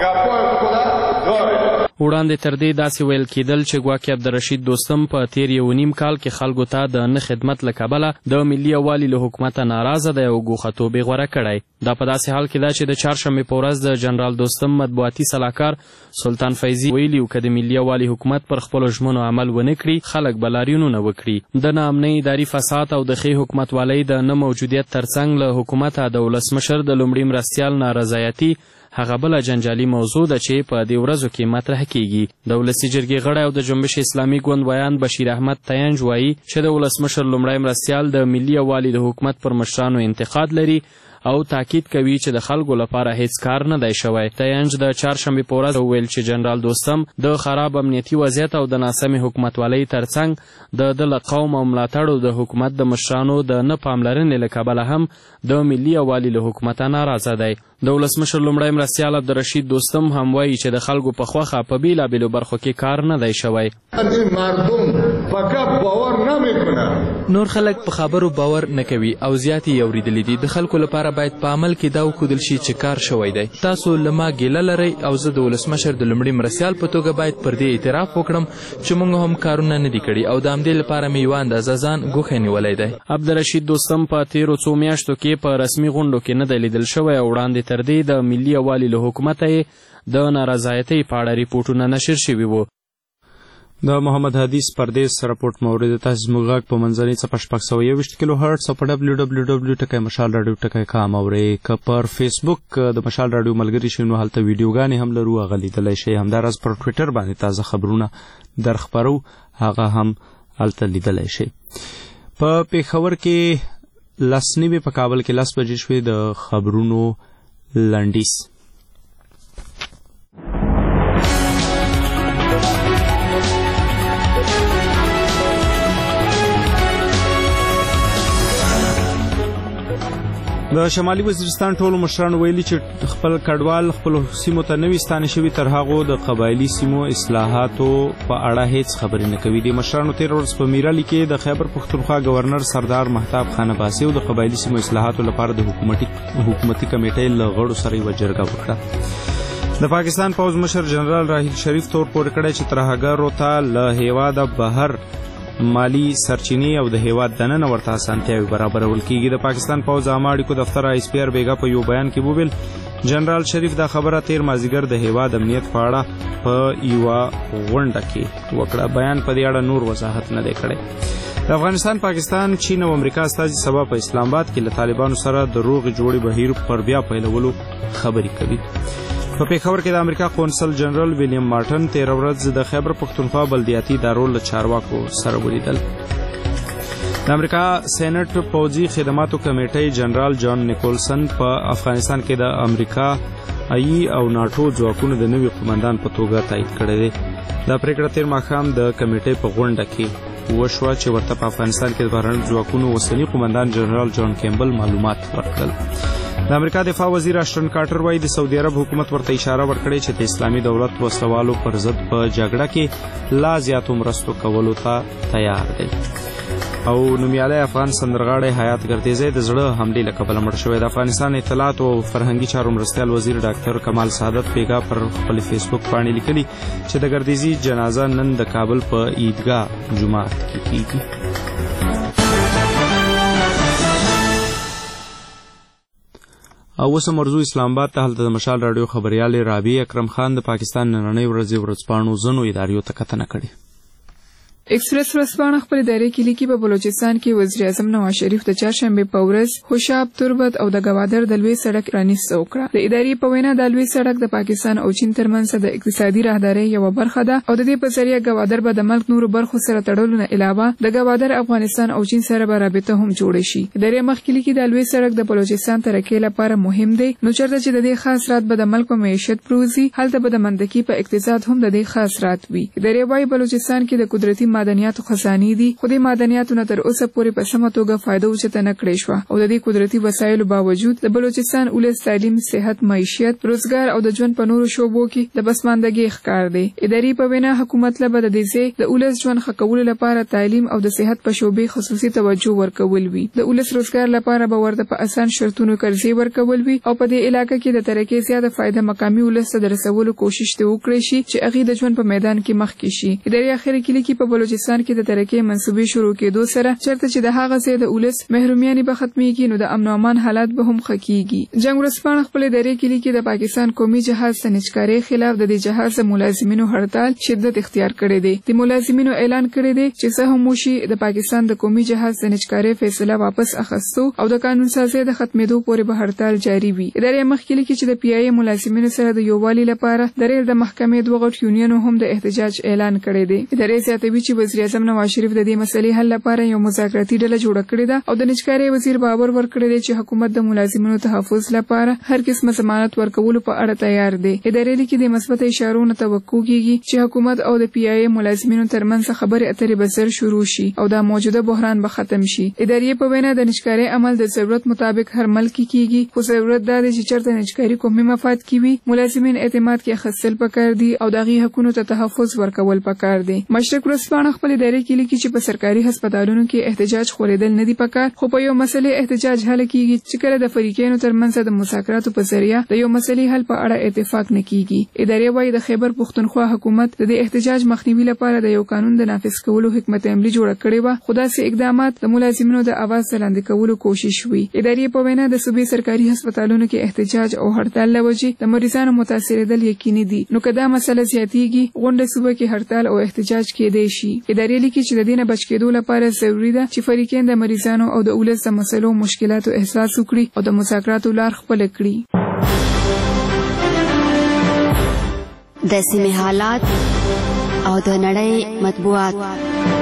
وړاندې تر دې داسې ویل کېدل چې ګواکې عبدالرشید دوستم په تېر 1.5 کال کې خلکو ته د نه خدمت له کبله د ملي یووالي له حکومته ناراضه دی او ګوښهتوب یې غوره کړی. دا په داسې حال کې ده چې د چهارشنبې په ورځ د جنرال دوستم مطبوعاتي سلاکار سلطان فیضي ویلي و که د ملي یووالي حکومت پر خپلو ژمنو عمل ونه کړي خلک به لاریونونه وکړي. د ناامنۍ، اداري فساد او د ښې حکومتوالۍ د نه موجودیت ترڅنګ له حکومته د ولسمشر د لومړي مرستیال نارضایتي هغه بله جنجالي موضوع ده چې په دې ورځو کې مطرح کیږي. د ولسي جرګې غړی او د جنبش اسلامي ګوند ویان بشیر احمد تینج وایي چې د ولسمشر لومړی مرستیال د ملي یووالي د حکومت پر مشرانو انتقاد لري او تاکید کوي چې د خلکو لپاره هیڅ کار نه دی شوی. تینج د چهارشنبې په ورځ وویل چې جنرال دوستم د خراب امنیتي وضعیت او د ناسمې حکومتولۍ ترڅنګ د ده له قوم او ملاتړو د حکومت د مشرانو د نه پاملرنې له کبله هم د ملي یووالي له حکومته ناراضه دی. د ولسمشر لومړی مرستیال عبدالرشید دوستم هم وایي چې د خلکو په خوښه په بیلابیلو برخو کې کار نه دی شوی. نور خلک په خبرو باور نه کوي او زیات یې اورېدلي دي. د خلکو لپاره باید په عمل کې دا وښودل شي چې کار شوی دی. تاسو له ما ګیله لرئ او زه د ولسمشر د لومړي مرستیال په توګه باید پر دې اعتراف وکړم چې موږ هم کارونه نه دي کړي او د همدې لپاره مې یوه اندازه ځان ګوښی نیولی دی. عبدالرشید دوستم په تیرو څو میاشتو کې په رسمي غونډو کې نه دی لیدل شوی او وړاندې تر دې د ملي یووالي له حکومته یې د نارضایتۍ په اړه ریپورټونه نشر شوي وو. د محمد حدیث پردیس رپورټ مورد تاسو موږ غږ په منځنۍ څپه 620 کیلو هرټز او په www.مشال.com اورئ. که پر فیسبوک د مشال راډیو ملګري شئ نو هلته ویډیوګانې هم لرو، هغه لیدلی شئ. همداراز پر ټویټر باندې تازه خبرونه در خپرو، هغه هم هلته لیدلی شئ. په پېښور کې 10:09 په کابل کې 10 بجې شوې. د خبرونو لنډیز. د شمالي وزیرستان ټولو مشرانو ویلي چې خپل کډوال خپل سیمو ته نوي ستانه شوي تر هغو د قبایلي سیمو اصلاحاتو په اړه هیڅ خبرې نه کوي. د مشرانو تیر ورځ په میرالي کې د خیبر پښتونخوا گورنر سردار مهتاب خان عباسي او د قبایلي سیمو اصلاحاتو لپاره د حکومتي کمیټې له غړو سره یوه جرګه وکړه. د پاکستان پوځ مشر جنرال راحیل شریف تور پورې کړی چې ترهګرو ته له هیواده بهر مالی سرچینې او د هیواد دننه ورته اسانتیاوې برابرول کیږي. د پاکستان پوځ عامه اړیکو دفتر آی اس پی آر بیګا په یو بیان کې وویل جنرال شریف دا خبره تیر مازیګر د هیواد امنیت په اړه په یوه غونډه کې وکړه. بیان په دې اړه نور وضاحت نه دی کړی. د افغانستان، پاکستان، چین او امریکا استازي سبا په اسلام آباد کې له طالبانو سره د روغې جوړې بهیر پر بیا پیلولو خبرې کوي. په پېښور کې د امریکا قونسل جنرال ویلیام مارټن تیر ورځ د خیبر پښتونخوا بلدیاتي ادارو له چارواکو سره ولیدل. د امریکا سېنټ پوځي خدماتو کمیټې جنرال جان نیکولسن په افغانستان کې د امریکا او ناټو ځواکونو د نوي قومندان په توګه تایید کړی دی. دا پریکړه تیر ماښام د کمیټې په غونډه کې وشوه چې ورته په افغانستان کې د بهرنیو ځواکونو اوسني قومندان جنرال جان کیمبل معلومات ورکړل. د امریکا دفاع وزیر اشټن کارټر وایي د سعودي عرب حکومت ورته اشاره ورکړې چې د اسلامي دولت وسلوالو پر ضد په جګړه کې لا زیاتو مرستو کولو ته تیار دی. او نومیالی افغان سندرغاړی حیات ګردیزی د زړه حملې له کبله مړ شوی. د افغانستان اطلاعات او فرهنګي چارو مرستیال وزیر ډاکټر کمال سعادت بیګا پر خپل فیسبوک باندې لیکلي چې د ګردیزي جنازه نن د کابل په عیدګاه جومات کې کیږي. او اوس مرزو اسلام آباد ته هلته د مشال راډیو خبریال رابعه اکرم خان د پاکستان نننۍ ورځې ورځپاڼو ځینو اداریو ته کتنه کړې. ایکسپریس ورځپاڼه خپل ادارې کې لیکي په بلوچستان کې وزیر اعظم نواز شریف د چهارشنبې په ورځ خوشاب تربت او د گوادر د لوی سړک پرانیسته وکړه. د ادارې په وینا د لوی سړک د پاکستان او چین ترمنځ د اقتصادي راهدارۍ یوه برخه ده او د دې په ذریعه گوادر به د ملک نورو برخو سره تړلو نه علاوه د گوادر افغانستان او چین سره به رابطه هم جوړه شي. ادارې مخکې لیکي د لوی سړک د بلوچستان ترقۍ لپاره مهم دی، نو چېرته چې د دې خاص رات به د ملک په معیشت پروزي هلته به د مندکي په اقتصاد هم د دې خاص رات وي. ادارې وایي بلوچستان کې د قدرتي معدنیاتو خزانې دي، خو د معدنیاتو نه تر اوسه پورې په سمه توګه فایده اوچته نه کړې شوه او د دې قدرتي وسایلو باوجود د بلوچستان ولس تعلیم، صحت، معیشت، روزګار او د ژوند په نورو شعبو کې د بسماندګۍ ښکار دی. ادارې په وینا حکومت له به د دې ځای د ولس ژوند ښه کولو لپاره تعلیم او د صحت په شعبې خصوصي توجه ورکول وي. د ولس روزګار لپاره به ورته په اسان شرطونو قرضې ورکول وي او په دې علاقه کې د ترقۍ زیاته فایده مقامي ولس ته د رسولو کوشش ته وکړي شي چې هغې د ژوند په میدان کې مخکې شي. ادارې اخر کې لیکي په بلوچستان کې د ترقۍ منصوبې شروع کېدو سره چېرته چې د هغه ځای د ولس محرومیانې به ختمېږي نو د امن او امان حالات به هم ښه کېږي. جنګ ورځپاڼه خپلې درې کې لیکي د پاکستان قومي جهاز د نجکارۍ خلاف د دې جهاز د ملازمینو هړتال شدت اختیار کړی دی. د ملازمینو اعلان کړی دی چې څه هم وشي د پاکستان د قومي جهاز د نجکارۍ فیصله واپس اخیستو او د قانون سازۍ د ختمېدو پورې به هړتال جاري وي. ادارې مخکې لیکي چې د پی آی ملازمینو سره د یووالي لپاره د ریل د محکمې دوه غټ یونینونو هم د احتجاج اعلان کړی دی. ادارې زیاتوي چې وزیر اعظم نواز شریف د دې مسلې حل لپاره یو مذاکراتي ډله جوړه کړې ده او د نجکارۍ وزیر باور ورکړی دی چې حکومت د ملازمینو تحفظ لپاره هر قسمه ضمانت ورکولو په اړه تیار دی. ادارې لیکي د مثبت اشارو نه توقع کیږي چې حکومت او د پی آی ملازمینو ترمنځ خبرې اترې به زر شروع شي او دا موجوده بحران به ختم شي. ادارې په وینا د نجکارۍ عمل د ضرورت مطابق هر ملک کیږي خو ضرورت دا دی چې چېرته نجکاري قومي مفاد کې وي ملازمین اعتماد کې اخیستل پکار دي او د هغوی حقونو ته تحفظ ورکول پکار دی. مشرق ورځپاڼه خپلې ادارې کې لیکي چې په سرکاري هسپتالونو کې احتجاج خورېدل نه دي پکار خو په یو مسلې احتجاج حل کیږي چې کله د فریقینو ترمنځ د مذاکراتو په ذریعه د یو مسلې حل په اړه اتفاق نه کیږي. ادارې وايي د خیبر پښتونخوا حکومت د دې احتجاج مخنیوي لپاره د یو قانون د نافذ کولو حکمت عملي جوړه کړې وه خو داسې اقدامات د ملازمینو د اواز لاندې کولو کوشش وي. ادارې په وینا د صوبې سرکاري هسپتالونو کې احتجاج او هړتال له وجې د مریضانو متاثرېدل یقیني دي نو که دا مسله زیاتېږي غونډه صوبه کې هړتال او احتجاج کېدی شي. ادارې لیکي چې د دې نه بچ کېدو لپاره ضروري ده چې فریقین د مریضانو او د ولس د مسلو مشکلاتو احساس وکړي او د مذاکراتو لار خپله کړي. د سیمې حالات او د نړۍ مطبوعات.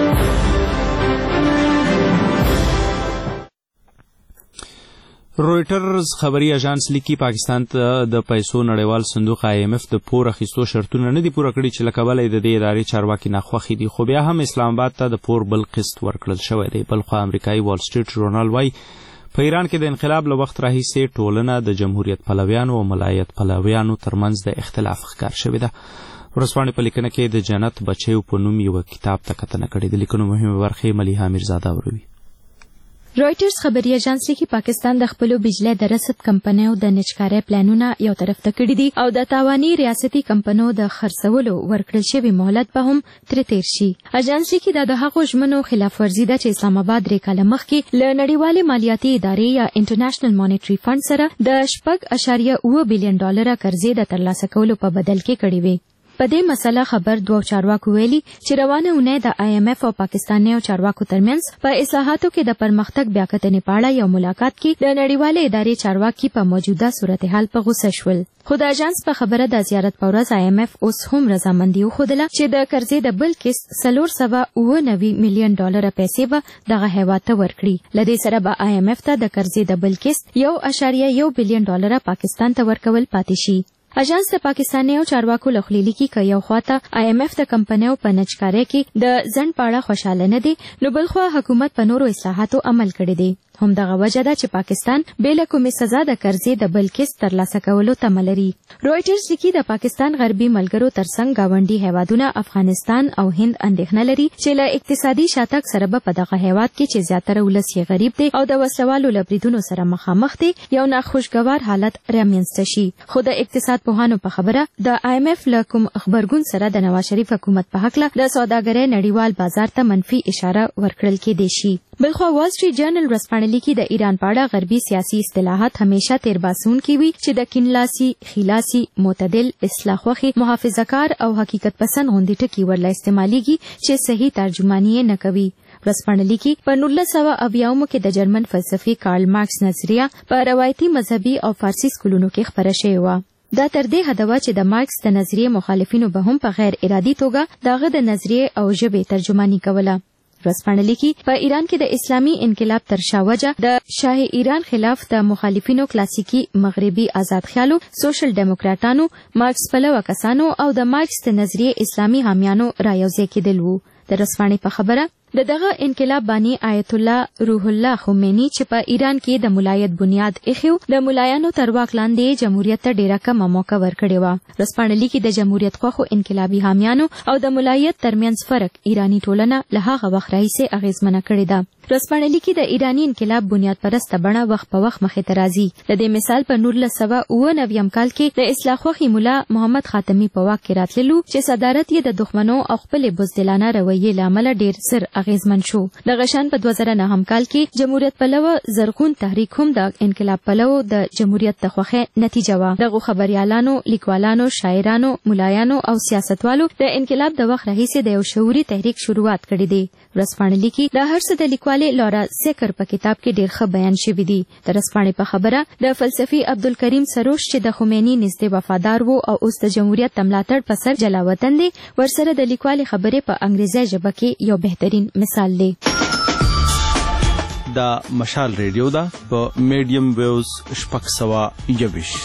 رویټرز خبري اژانس لیکي پاکستان ته د پیسو نړیوال صندوق آی ایم اف د پور اخیستو شرطونه نه دي پوره کړي چې له کبله یې د دې ادارې چارواکي ناخوښې دي خو بیا هم اسلام آباد ته د پور بل قسط ورکړل شوی دی. بلخوا امریکایي وال سټریټ ژورنال وایي په ایران کې د انقلاب له وخت راهیسې ټولنه د جمهوریت پلویانو او ملایت پلویانو ترمنځ د اختلاف ښکار شوې ده. ورځپاڼې په لیکنه کې د جنت بچیو په نوم یوه کتاب ته کتنه کړې. د لیکنو مهمې برخې ملیحه میرزاده اوروي. رویټرز خبري اژانس لیکي پاکستان د خپلو بجلی د رسد کمپنیو د نجکارۍ پلانونه یو طرف ته کړي دي او د تاواني ریاستي کمپنیو د خرڅولو ورکړل شوي مهلت به هم ترې تیر شي. اژانس لیکي دا د هغو ژمنو خلاف ورزي ده چې اسلام آباد 3 کاله مخکې له نړیوالې مالیاتي ادارې یا انټرنیشنل مانیټري فنډ سره د $6.8 بلین قرضې د ترلاسه کولو په بدل کې کړې وي. په دې مسله خبر دوه چارواکو ویلي چې روانه اونۍ د آی ایم اف او پاکستاني چارواکو ترمنځ په اصلاحاتو کې د پرمختګ بیاکتنې په اړه یو ملاقات کې د نړیوالې ادارې چارواکي په موجوده صورتحال په غوسه شول. خو د اژانس په خبره د زیارت په ورځ آی ایم اف اوس هم رضامندي وښودله چې د قرضې د بل قسط $499 ملیون پیسې به دغه هیواد ته ورکړي. له دې سره به آی ایم اف ته د قرضې د بل قسط $1.1 بلین پاکستان ته ورکول پاتې شي. اژانس د پاکستاني چارواکو له خولې لیکي که یو خواته آی ایم اف د کمپنیو په نجکارۍ کې د ځنډ په اړه خوشحاله نه دی نو بل خوا حکومت په نورو اصلاحاتو عمل کړی دی. همدغه وجه ده چې پاکستان بې له کومې سزا د قرضې د بل قسط ترلاسه کولو تمه لري. رویټرز لیکي د پاکستان غربي ملګرو ترڅنګ ګاونډي هیوادونه افغانستان او هند اندېښنه لري چې له اقتصادي شاتګ سره به په دغه هیواد کې چې زیاتره ولس یې غریب دی او د وسلوالو له بریدونو سره مخامخ دی یو ناخوشګوار حالت رامنځته شي. خو د اقتصاد پوهانو په خبره د آی ایم اف له کوم خبرګون سره د نواز شریف حکومت په هکله د سوداګرۍ نړیوال بازار ته منفي اشاره ورکړل کېدی شي. بلخوا وال سټریټ جرنل ورځپاڼه لیکي د ایران په اړه غربي سیاسي اصطلاحات همیشه تیرباسونکي وي چې د کینلاسي، خیلاسي، معتدل، اصلاح خوښي، محافظه‌کار او حقیقت پسند غوندې ټکي ورله استعمالیږي چې صحیح ترجماني یې نه کوي. ورځپاڼه لیکي په 1980 کې د جرمن فلسفي کارل مارکس نظریه په روایتي مذهبي او فارسي سکولونو کې خپره شوې وه. دا تر دې حده وه چې د مارکس د نظریې مخالفینو به هم په غیر ارادي توګه د هغه د نظریې او ژبې ترجماني کوله. ورځپاڼه لیکي په ایران کې د اسلامي انقلاب تر شا وجه د شاه ایران خلاف د مخالفینو کلاسیکي مغربي آزاد خیالو، سوشل ډیموکراټانو، مارکس پلوه کسانو او د مارکس د نظریې اسلامي حامیانو رايوځای کېدل وو. د ورځپاڼې په خبره د دغه انقلاب بانی آیت الله روح الله خمینی چې په ایران کې د ملایت بنیاد ایښیو د ملایانو تر واک لاندې جمهوریت ته ډیره کمه موقع ورکړې وه. ورځپاڼه لیکي د جمهوریت خوښو انقلابي حامیانو او د ملایت ترمنځ فرق ایرانی ټولنه له هغه وخت راهیسې اغېزمنه کړې ده. ورځپاڼه لیکي د ایراني انقلاب بنیاد پرسته بڼه وخت په وخت مخې ته راځي. د دې مثال په 1999 کال کې د اصلاح خوښي مولا محمد خاتمي په واک کې راتللو چې صدارت یې د دښمنو او خپلې بزدلانه رویې له امله ډېر زر اغېزمن شو. دغه شان په 2009 کال کې جمهوریت پلوه زرغون تحریک هم د انقلاب پلوه د جمهوریت د خوښۍ نتیجه وه. دغو خبریالانو، لیکوالانو، شاعرانو، ملایانو او سیاستوالو د انقلاب د وخت راهیسې د یو شعوري تحریک شروعات کړې دی. ورځپاڼه لیکي دا هر څه د لیکوالې لورا سیکر په کتاب کې ډېر ښه بیان شوي دي. د ورځپاڼې په خبره د فلسفي عبدالکریم سروش چې د خمیني نږدې وفادار و او اوس د جمهوریت د ملاتړ په سر جلا وطن دی، ورسره د لیکوالې خبرې په انګریزي ژبه کې یو بهترین مثال دی. دا مشال ریډیو ده په میډیم ویوز 621.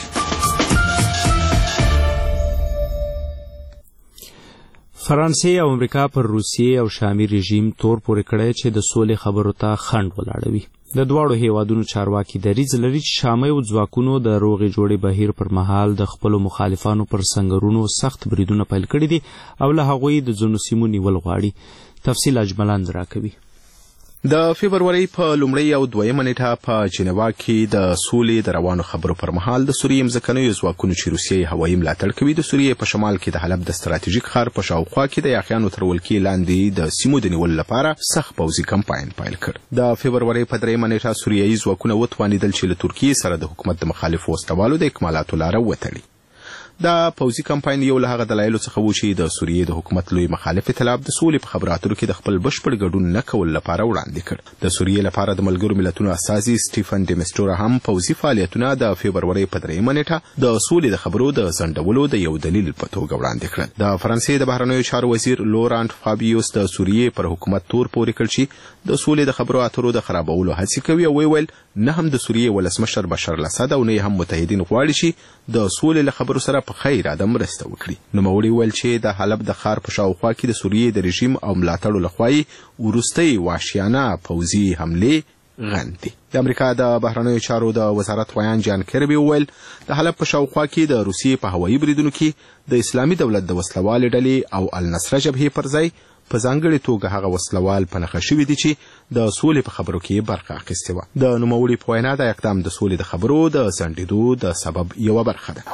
فرانسې او امریکا پر روسیې او شامي رژیم تور پورې کړی چې د سولې خبرو ته خنډ ولاړوي. د دواړو هیوادونو چارواکي دریځ لري چې شامي ځواکونو د روغې جوړې بهیر پر مهال د خپلو مخالفانو پر سنګرونو سخت بریدونه پیل کړي دي او له هغوی د ځینو سیمو نیول غواړي. تفصیل اجملاند راکوي. د فبرورۍ په لومړۍ او دویمه نیټه په جنیوا کې د سولې د روانو خبرو پر مهال د سوریې ځمکنیو ځواکونو چې روسیې هوایي ملاتړ کوي د سوریې په شمال کې د حلب د ستراتیژیک ښار په شاوخوا کې د یاغیانو تر ولکې لاندې د سیمو د نیولو لپاره سخت پوځي کمپاین پیل کړ. د فبرورۍ په دریمه نیټه سوریایي ځواکونه وتوانېدل چې له ترکیې سره د حکومت د مخالفو وسلوالو د اکمالاتو لاره وتړي. دا پوځي کمپاین یو له هغه دلایلو څخه و چې د سوریې د حکومت لوی مخالف طلب د سولې په خبرو اترو کې د خپل بشپړ ګډون نه کولو لپاره وړاندې کړ. د سوریې لپاره د ملګرو ملتونو استازي سټیفن ډیمسټورا هم پوځي فعالیتونه د فبرورۍ په دریمه نیټه د سولې د خبرو د ځنډولو د یو دلیل په توګه وړاندې کړل. د فرانسې د بهرنیو چارو وزیر لورانت فابیوس د سوریې پر حکومت تور پورې کړ چې د سولې د خبرو اترو د خرابولو هڅې کوي او ویل نه هم د سوریې ولسمشر بشار الاسد او نه هم متحدین غواړي چې د سولې له خبرو سره په خیر اراده مرسته وکړي. نوموړي ویل چې د حلب د ښار په شاوخوا کې د سوریې د رژیم او ملاتړو لخوا وروستۍ وحشیانه پوځي حملې غندي. د امریکا د بهرنیو چارو د وزارت ویان جان کربي ویل د حلب په شاوخوا کې د روسیې په هوایي بریدونو کې د اسلامي دولت د وسلوالې ډلې او النصره جبهې پر ځای په ځانګړې توګه هغه وسلوال په نښه شوي دي چې د سولې په خبرو کې برخه اخیستې وه. د نوموړي په وینا دا اقدام د سولې د خبرو د ځنډېدو د سبب یوه برخه ده.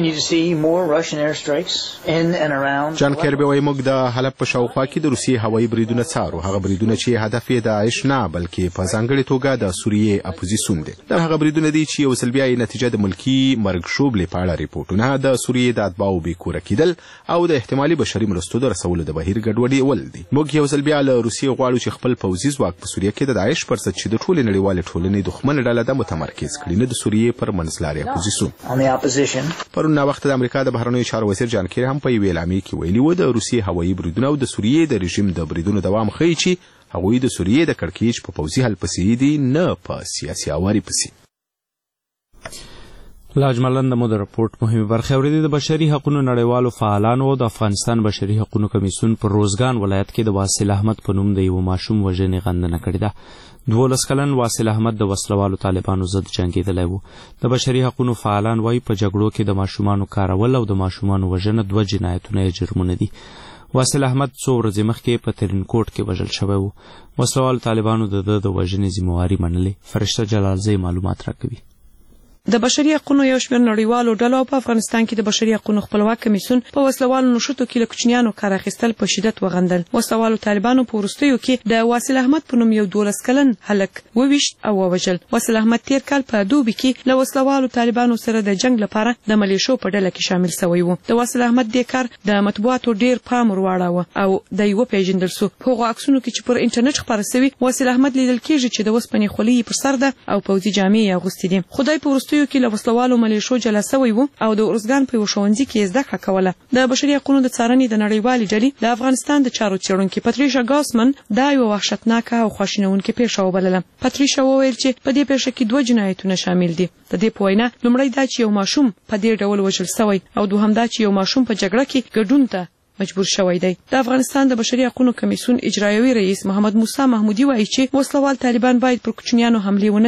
جان کربي وایي موږ د حلب په شاوخوا کې د روسیې هوایي بریدونه څارو. هغه بریدونه چې هدف یې داعش نه بلکې په ځانګړې توګه د سوریې اپوزیسیون دی. دا هغه بریدونه دي چې یو ځل بیا یې نتیجه د ملکي مرګ شوبلې په اړه ریپورټونه، د سوریې د اتباعو بېکوره کېدل او د احتمالي بشري مرستو د رسولو د بهیر ګډوډي ول دي. موږ یو ځل بیا له روسیې غواړو چې خپل پوځي ځواک په سوریه کې د داعش پر ضد چې د ټولې نړیوالې ټولنې دښمنه ډله ده متمرکز کړي، نه د سوریې پر منځلارې اپوزیسیون. پرون ناوخته د امریکا د بهرنیو چارو وزیر جان کیری هم په یوې اعلامیې کې ویلي و د روسیې هوایي بریدونه او د سوریې د رژیم د بریدونو دوام ښیي چې هغوی د سوریې د کړکېچ په پوځي حل پسې دي، نه په سیاسي اواري پسې. لاجملند مو د رپورټ مهمه برخه اورېدې. د بشري حقوقو نړیوالو فعالانو او د افغانستان بشري حقوقو کمیسیون پر روزګان ولایت کې د واصل احمد په نوم د یو ماشوم وژنې غندنه کړې ده. 12 کلن واصل احمد د وسلوالو طالبانو ضد جنګېدلی و. د بشري حقوقو فعالان وایي په جګړو کې د ماشومانو کارول او د ماشومانو وژنه 2 جنایتونه جرمونه دي. واصل احمد څو ورځې مخکې په ترینکوټ کې وژل شوی و. وسلوالو طالبانو د وژنې ذمہواري منلې. فرشته جلالزی معلومات راکوي. د بشري حقوقو یو شمېر نړیوالو ډلو په افغانستان کې د بشري حقوقو خپلواک کمیسیون په وسلوالو نشټو کې له کوچنیانو کار اخیستل په شدت وغندل. وسلوالو طالبانو په وروستیو کې د واصل احمد په نوم یو 12 کلن هلک وویشت او ووژل. واصل احمد تیر کال په دوبي کې له وسلوالو طالبانو سره د جنگ لپاره د ملیشو په ډله کې شامل شوی و. د واصل احمد د کار د مطبوعاتو ډیر پام ورواړاوه او د یو پیژندل سو. په هغه عکسونو کې چې پر انټرنیټ خبره شوی واصل احمد لیدل کېږي چې د وسپنې خولۍ پر سر ده او پوځي جامې یې اغوستې دي. خدای په وروستیو کې له وسلوالو ملیشو جلسه وی وو او د ارزګان په ښوونځي کې زده کړه کوله. د بشري حقوقو د څارنې د نړیوالې ډلې د افغانستان د چارو څېړونکي پاتریشا ګاسمن دا یو وحشتناکه او خواشینونکې پیښه وبلله. پاتریشا وویل چې په دې پیښه کې 2 جنایتونه شامل دي. د دې په وینا لومړی دا چې یو ماشوم په دې ډول وژل شوی او دوهم دا چې یو ماشوم په جګړه کې ګډون ته مجبور شوی دی. د افغانستان د بشري حقوقو کمیسیون اجرایوي رئیس محمد موسی محمودي وایي چې وسلوال طالبان باید پر کوچنیانو حمله ونه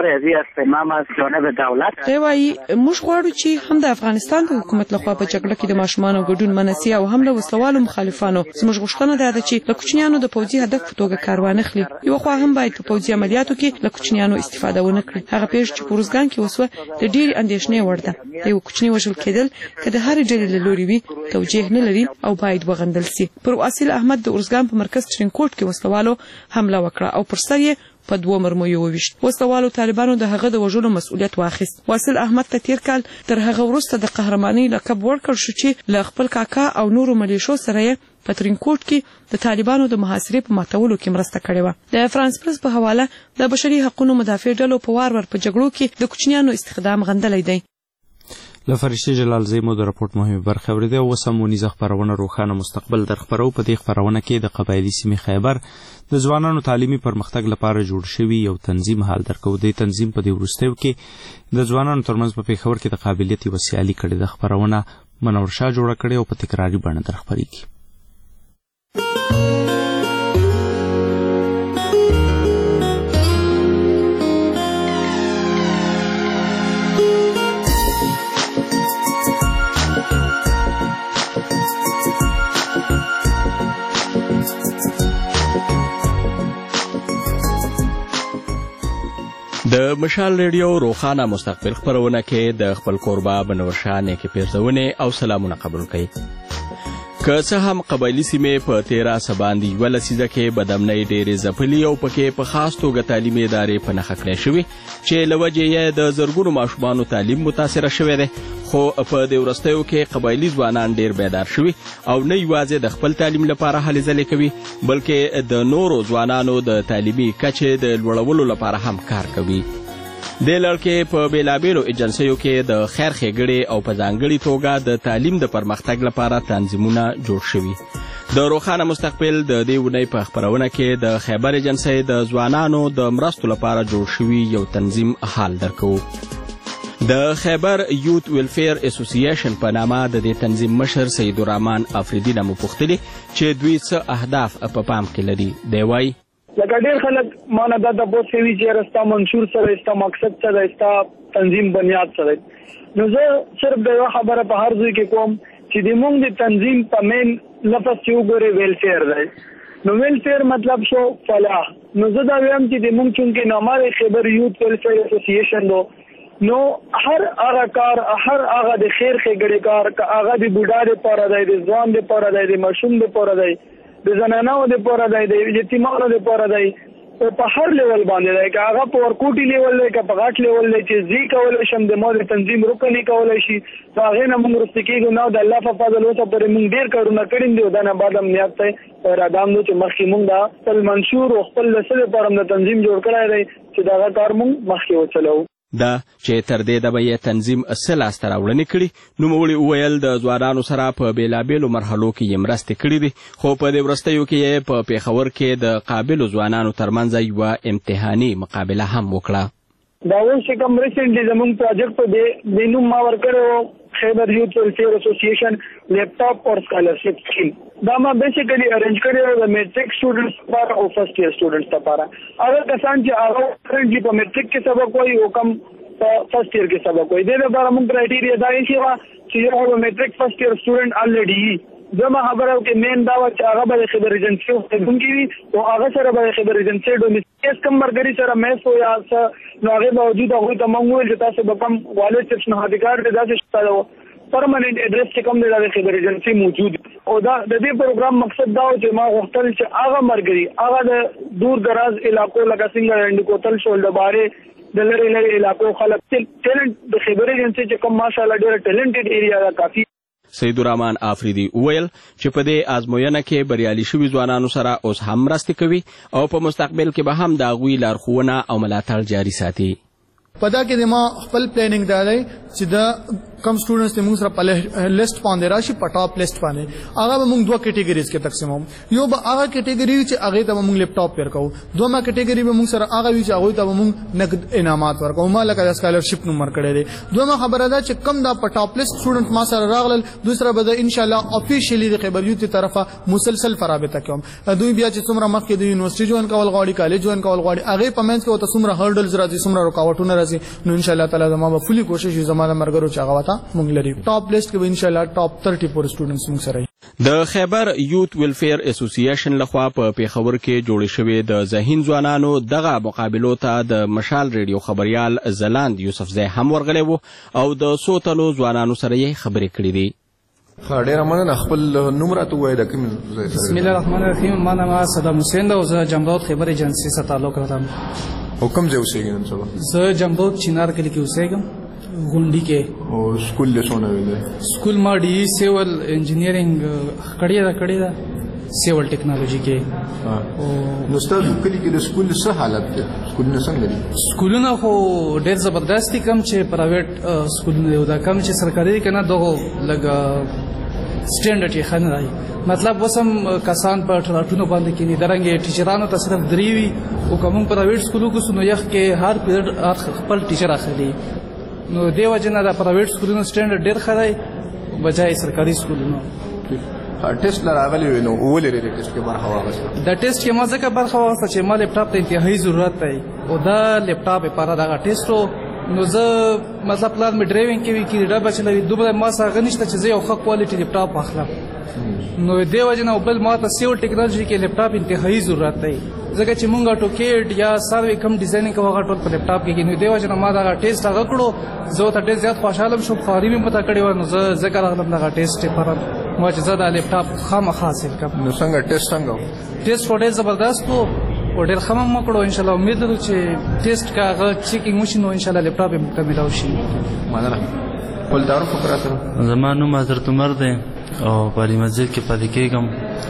کړي. دی وایي موږ غواړو چې هم د افغانستان د حکومت لخوا په جګړه کې د ماشومانو ګډون منسي او هم له وسلوالو مخالفانو زموږ غوښتنه ده چې له کوچنیانو د پوځي هدف په توګه کار وانه خلي. یو خو هم باید په پوځي عملیاتو کې له کوچنیانو استفاده ونه کړي. هغه پیښ چې په روزګان کې وسوه د ډېری اندېښنې وړ ده. یو کوچنی وژل کېدل که د هر ډلې له لوري وي توجیه نه لري او باید وغندل سي. پر واصل احمد د اورزګان په مرکز ترینکوټ کې وسلوالو حمله وکړه او پر سر یې په 2 مرمیو وویشت. وسلوالو طالبانو د هغه د وژلو مسؤلیت واخیست. واصل احمد ته تیر کال تر هغه وروسته د قهرمانۍ لقب ورکړ شو چې له خپل کاکا او نورو ملیشو سره یې په ترینکوټ کې د طالبانو د محاصرې په ماتولو کې مرسته کړې وه. د فرانس پرس په حواله د بشري حقوقو مدافع ډلو په وار په جګړو کې د کوچنیانو استخدام غندلی دی. له فرشتي جلال زیمو د راپورټ مهمه برخه ورده او سمونیزه خبرونه روښانه مستقبل در خبرو. په دې خبرونه کې د قبایلی سیمې خیبر د ځوانانو تعلیمي پرمختګ لپاره جوړ شوی یو تنظیم حال درکو. د تنظیم په دې وروستیو کې د ځوانانو ترمنځ په پیښور کې د قابلیت وسیالي کړې. د خبرونه منور شاه جوړه کړې او په تکراری بڼه در خبرېږي. د مشال ریډیو روښانه مستقبل خبرونه کې د خپل کوربه بنور شاه نیکې پیرزونې او سلامونه قبول کړئ. که څه هم قبایلي سیمې په 13 باندې 1 لسیزه کې بدامنۍ ډېرې ځپلي او پکې په خاص توګه تعلیمي ادارې په نښه کړی شوي چې له وجې یې د زرګونو ماشومانو تعلیم متاثره شوی دی. خو په دې وروستیو کې قبایلي ځوانان ډېر بیدار شوي او نه یوازې د خپل تعلیم لپاره هلې ځلې کوي بلکې د نورو ځوانانو د تعلیمي کچې د لوړولو لپاره هم کار کوي. دې لړ کې په بېلابېلو ایجنسیو کې د خیر ښېګړې او په ځانګړې توګه د تعلیم د پرمختګ لپاره تنظیمونه جوړ شوي. د روښانه مستقبل د دې اونۍ په خپرونه کې د خیبر ایجنسۍ د ځوانانو د مرستو لپاره جوړ شوي یو تنظیم حال درکوو. د خیبر یوت ویلفیر اسوسییشن په نامه د دې تنظیم مشر سید الرحمن افریدي نه مو پوښتلي چې دوی څه اهداف په پام کې لري. دی وایي لکه ډېر خلک مانه دا تپوس کوي چې رستا منشور سره ستا مقصد سره ستا تنظیم بنیاد سره. نو زه صرف د یو خبره په هر ځای کې کوم چې د موږ د تنظیم په مین لفظ چې وګورې ویلفیر دی. نو ویلفیر مطلب شو فلاح. نو زه دا وایم چې د موږ چونکې نامه خیبر یوت ویلفیر اسوسییشن دو نو هر هغه کار هر هغه د خیر ښېګړې کار که هغه د بوډا دپاره دی د ځوان دپاره دی د ماشوم دپاره دی د زنانو دپاره دی د یتیمانو دپاره دی او په هر لیول باندې دی که هغه په ورکوټي لیول دی که په غټ لیول دی چې زی کولی شم د ما د تنظیم رکن یې کولی شي نو هغې نه موږ وروسته کېږو نو د الله په فضل اوسه پورې موږ ډېر کارونه کړي دي او دا نه بعد هم نیت دی او اراده هم دی چې مخکې موږ دا خپل منشور او خپل د څه دپاره هم د تنظیم جوړ کړی دی چې د هغه کار موږ مخکې وچلوو. دا چې تر دې دمه یې تنظیم څه لاسته راوړنې کړي. نوموړي وویل د ځوانانو سره په بېلابېلو مرحلو کې یې مرستې کړي دي خو په دې وروستیو کې یې په پېښور کې د قابلو ځوانانو ترمنځ یوه امتحاني مقابله هم وکړه. دا اوس چې کوم ریسنټلی زموږ پروجیکټ په دې نوم ما ورکړی خیبر یوت ویلفیر اسوسییشن لیپټاپ اور اسکالرشپ سکیم. دا ما بیسیکلی ارینج کړی د میټریک سټوډنټس لپاره او فرست ایئر سټوډنټس لپاره. هغه کسان چې هغه کرنټلی په میټریک کې سبق وایي او کم په فرست ایئر کې سبق وایي دې لپاره موږ کرایټیریا دا یې چې یو میټریک فرست ایئر سټوډنټ الریډي زما خبره کې مین دا و چې هغه به خبر ایجنسی څنګه وي او هغه سره به خبر ایجنسی ډومیسټیک کم مرګري سره مېس او یا نو هغه باوجود هغه ته موږ ویل چې تاسو به کم والد چپس نه هدیکار دې داسې شته پرمننت ایڈریس چې کوم دی د خبر ایجنسی موجود او دا د دې پروګرام مقصد دا و چې ما غوښتل چې هغه مرګري هغه د دور دراز علاقو لکه څنګه هندوکوتل شول د بارې د لری لری علاقو خلک ټیلنټ د خبر ایجنسی چې کوم ماشاءالله ډېر ټیلنټډ ایریا دا کافي. سید الرحمن افریدي وویل چې په دې ازموینه کې بریالي شوي ځوانانو سره اوس هم مرستې کوي او په مستقبل کې به هم د هغوی لارښوونه او ملاتړ جاري ساتي. په دا کې د ما خپل پلانینګ دا دی چې د کم سټوډنټس ته موږ سره په لیست باندې راشي په ټاپ لیست باندې هغه به موږ دوه کیټګریز کې تقسیموم. یو به هغه کیټګری چې هغه ته موږ لیپټاپ ورکو، دومره کیټګری به موږ سره هغه وی چې هغه ته موږ نقد انعامات ورکو، ما لکه سکالرشپ نمبر کړی دی. دومره خبره ده چې کم دا په ټاپ لیست سټوډنټ ما سره راغلل، دوسره به ان شاء الله افیشلی د خبر یو ته طرفه مسلسل فرابطه کوم. دوی بیا چې څومره مخکې د یونیورسيټي جوین کول غواړي، کالج جوین کول غواړي، هغه په منځ کې وته څومره هرډلز راځي، څومره رکاوټونه راځي، نو ان شاء الله تعالی زما به فولي کوشش وي زما د مرګرو چې هغه وته مونږ لري. ټاپ لیست کې به ان شاء الله ټاپ 30 پور سټوډنټس مونږ سره. د خیبر یوت ویلفیر اسوسییشن لخوا په پیښور کې جوړې شوې د ذهین ځوانانو دغه مقابلو ته د مشال ریډیو خبريال زلاند یوسفزی هم ورغلی و او د څو تنو ځوانانو سره یې خبرې کړې دي. ډېره مننه. خپل نوم راته ووایئ د کوم ځای سره؟ بسم الله الرحمن الرحیم. ما نام صدام حسین ده او زه جمرود خیبر ایجنسي سره تعلق لرم. او کوم ځای اوسېږئ نن سبا؟ زه جمرود چینار کلي کې اوسېږم، غونډي کې. او سکول دې څونه ویلی؟ سکول ما ډي سیول انجینیرینګ کړې ده سیول ټیکنالوژي کې. نو ستاسو کلي کې د سکول څه حالت دی؟ سکولونه څنګه دي؟ سکولونه خو ډېر زبردست دي، کم چې پرایویټ سکولونه دي، دا کم چې سرکاري دي که نه دغه لږ سټینډرډ یې ښه نه دی. مطلب اوس هم کسان په ټراټونو باندې کښېني، درنګې ټیچرانو ته صرف 3 وي، او که موږ پرایویټ سکولو کې نو یخ کې هر پیریډ خپل ټیچر اخلي. نو دې وجې نه د پرایویټ سکولونو سټینډرډ ډېر ښه دی بجای سرکاري سکولونو. ټیسټ لراغلی وي نو ولې د ټیسټ کې برخه واخیسته؟ د ټیسټ کې ما ځکه برخه واخیسته چې ما لیپټاپ ته انتهایی ضرورت دی او دا لیپټاپ لپاره دغه ټیسټ و. نو زه مطلب پلان مې ډرایوینګ کوي کې ډبه چلوي، دومره ما سره هغه نشته چې زه یو ښه کوالټي لیپټاپ واخلم. نو دې وجې نه بل ما ته سیول ټیکنالوژي کې لیپټاپ انتهایی ضرورت دی، ځکه چې مونږ ټوکیټ یا سروې کم ډیزاینینګ کوو هغه ټول په لیپټاپ کې کېږي. نو دې وجې نه ما دغه ټیسټ هغه کړو، زه ورته ډېر زیات خوشحاله شوم، خواري مې پته کړې وه، نو زه ځکه راغلم دغه ټیسټ لپاره ما چې زه دا لیپټاپ خامخا حاصل کړم. نو څنګه ټیسټ څنګه و؟ ټیسټ خو ډېر زبردست و او ډېر ښه هم وکړو. انشاءالله امید لرو چې ټیسټ که هغه چیکینګ وشي نو انشاءالله لیپټاپ یې موږ ته میلاو شي. مننه. خپل تعارف وکړه سره. زما نوم حضرت عمر دی او په علي مسجد کې پاتې کېږم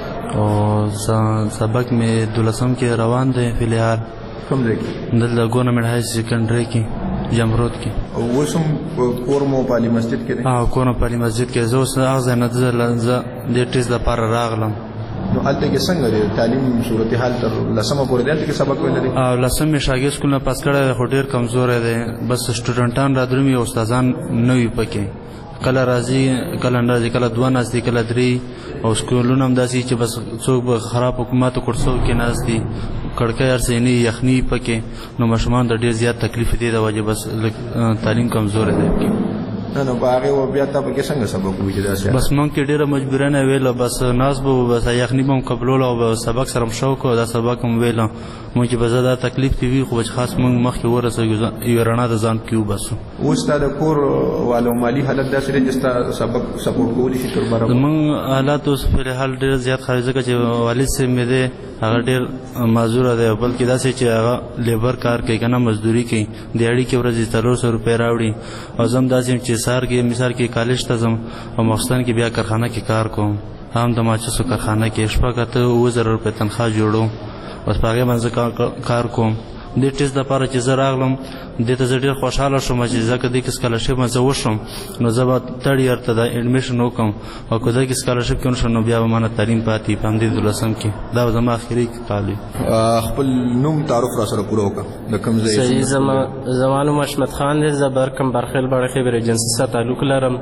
او سبق مې 12 کې روان دی فی الحال. کوم ځای کې؟ دلته ګورنمنټ های سیکنډري کې جمرود کې. او اوس هم کور مو په علي مسجد کې دی؟ کور مو په علي مسجد کې. زه اوس هغه ځای نه زه دې ټیسټ لپاره راغلم. نو هلته کې څنګه دی تعلیم صورتحال تر 10مه پورې دی؟ هلته کې سبق ویلی دی؟ 10 مې شاګرد سکول نه پاس کړی دی خو ډېر کمزوری دی، بس سټوډنټان را درومي او استادان نه وي پکې، کله راځي کله نه راځي، کله 2 ناست دي کله 3، او سکولونه هم داسې چې بس څوک به خراب حکومت کورسو کې ناست دي، کړکۍ هر څه یې یخني پکې، نو ماشومان ته ډېر زیات تکلیف دی د وجې بس تعلیم کمزوری دی. نو په هغې بیا تا پکې څنګه سبق ووایي چې داسې؟ بس موږ کې ډېره مجبورانه ویله، بس ناست به بس یخني به هم قبلوله او به سبق سره هم شوق او دا سبق هم ویله موږ چې به زه دا تکلیف دې وي خو چې خاص موږ مخکې ورسېږو یوه رڼا د ځان کې وباسو. اوس ستا د کور والو مالي حالت داسې دی چې ستا سبق سپورټ کولی شي تر برابر؟ زموږ حالات اوس فی الحال ډېر زیات خراب ځکه چې والد صاحب مې دی هغه ډېر معذوره دی، بلکې داسې چې هغه لیبر کار کوي که نه مزدوري کوي، دیاړي کې ورځې 300 روپۍ راوړي، او زه هم داسې یم چې سهار کې مثال کې کالج ته ځم او ماخوستن کې بیا کارخانه کې کار کوم، هم د ماچسو کارخانه کې 7,000 روپۍ تنخواه جوړوم، بس په هغې باندې زه کار کوم. دې ټیسټ دپاره چې زه راغلم دې ته زه ډېر خوشحاله شوم چې ځکه دې کې سکالرشپ زه وشم نو زه به 3rd year ته د ایډمیشن وکړم، او که دې کې سکالرشپ کې ونه شم نو بیا به مانه تعلیم پاتې په همدې 12 کې، دا به زما اخري کال وي. خپل نوم تعارف را سره پوره وکړه. د کوم ځای؟ صحیح. زما نوم حشمت خان دی، زه برکم برخیل باړه خیبر ایجنسي سره تعلق لرم.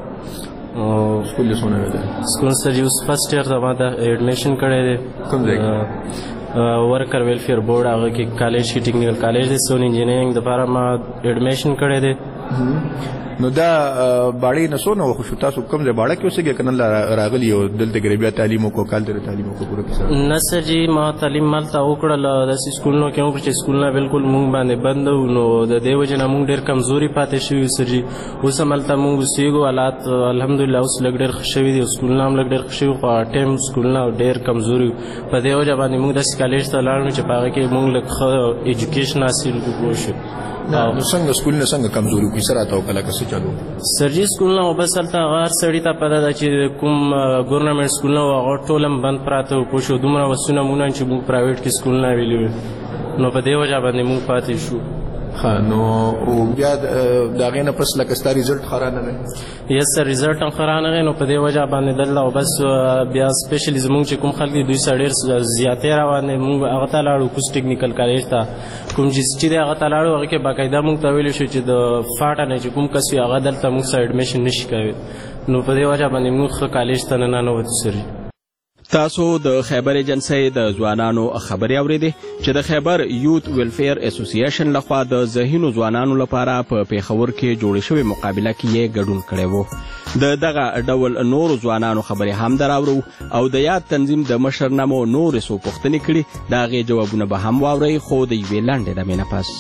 سکول دې څونه دی؟ سکول سر یو فرست ایئر ته ما د ایډمیشن کړی دی. کوم ځای؟ ورکر ویلفیر بورډ هغه کې کالج کې ټیکنیکل کالج دی، سیول انجینیرینګ دپاره ما ایډمیشن کړی دی. نو دا باړې نه څونه وخت شو تاسو کوم ځای باړه کې اوسېږئ که نه راغلي او دلته کې بیا تعلیم وکړو کال ترې تعلیم وکړو پوره کیسه؟ نه سر جي ما تعلیم هلته وکړله داسې سکولونو کې وکړو چې سکولونه بالکل مونږ باندې بند وو، نو د دې وجې نه مونږ ډېر کمزوري پاتې شوي یو سر جي. اوس هم هلته مونږ اوسېږو، حالات الحمدلله اوس لږ ډېر ښه شوي دي، سکولونه هم لږ ډېر ښه شوي، خو ټایم سکولونه ډېر کمزوري وو. په دې وجه باندې مونږ داسې کالج ته لاړو چې په هغه کې مونږ لږ ښه ایجوکیشن حاصل وشو. نو څنګه سکولونه څنګه کمزوري کیسه راته وکړه که څه چلو؟ سرجي سکولونه خو بس هلته هغه هر سړي ته پته ده چې کوم ګورنمنټ سکولونه وو هغه ټول هم بند پراته وو، پوه شو. دومره وسونه مونږ چې موږ پرایویټ کې سکولونه ویلي وو، نو په دې وجه باندې موږ پاتې شو. نو بیا د هغې نه پس لکه ستا ریزلټ ښه رانغی یس سر ریزلټ هم ښه رانغی نو په دې وجه باندې دلته او بس بیا سپیشلی زمونږ چې کوم خلک دي دوی سره ډېر زیاتې روان دي مونږ هغه ته لاړو کوز ټیکنیکل کالج ته کوم چې دی هغه ته لاړو هغې کې باقاعده مونږ ته ویلي شو چې د فاټه نه چې کوم کس وي هغه دلته مونږ سره اډمیشن نه شي کوي نو په دې وجه باندې مونږ ښه کالج ته ننوتو سر. تاسو د خیبر ایجنسی د ځوانانو خبرې اورېدې چې د خیبر یوت ویلفیر اسوسییشن لخوا د ذهینو ځوانانو لپاره په پیښور کې جوړې شوې مقابله کې یې ګډون کړی و. د دغه ډول نورو ځوانانو خبرې هم دراورو او د یاد تنظیم د مشر نه مو نورې څو پوښتنې کړي د هغې جوابونه به هم واورئ خو د یوې لنډې دمې نه پس.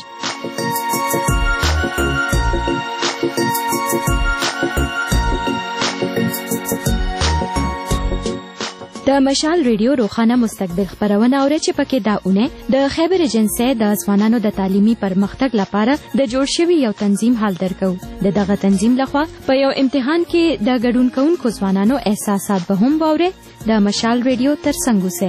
د مشال ریډیو روخانه مستقبل خبرونه اورئ چې پکې دا اونۍ د خیبر ایجنسی د ځوانانو د تعلیمي پرمختګ لپاره د جوړ شوي یو تنظیم حال درکو. د دغه تنظیم لخوا په یو امتحان کې د ګډون کوونکو ځوانانو احساسات به هم واورئ. د مشال ریډیو ترڅنګ اوسئ.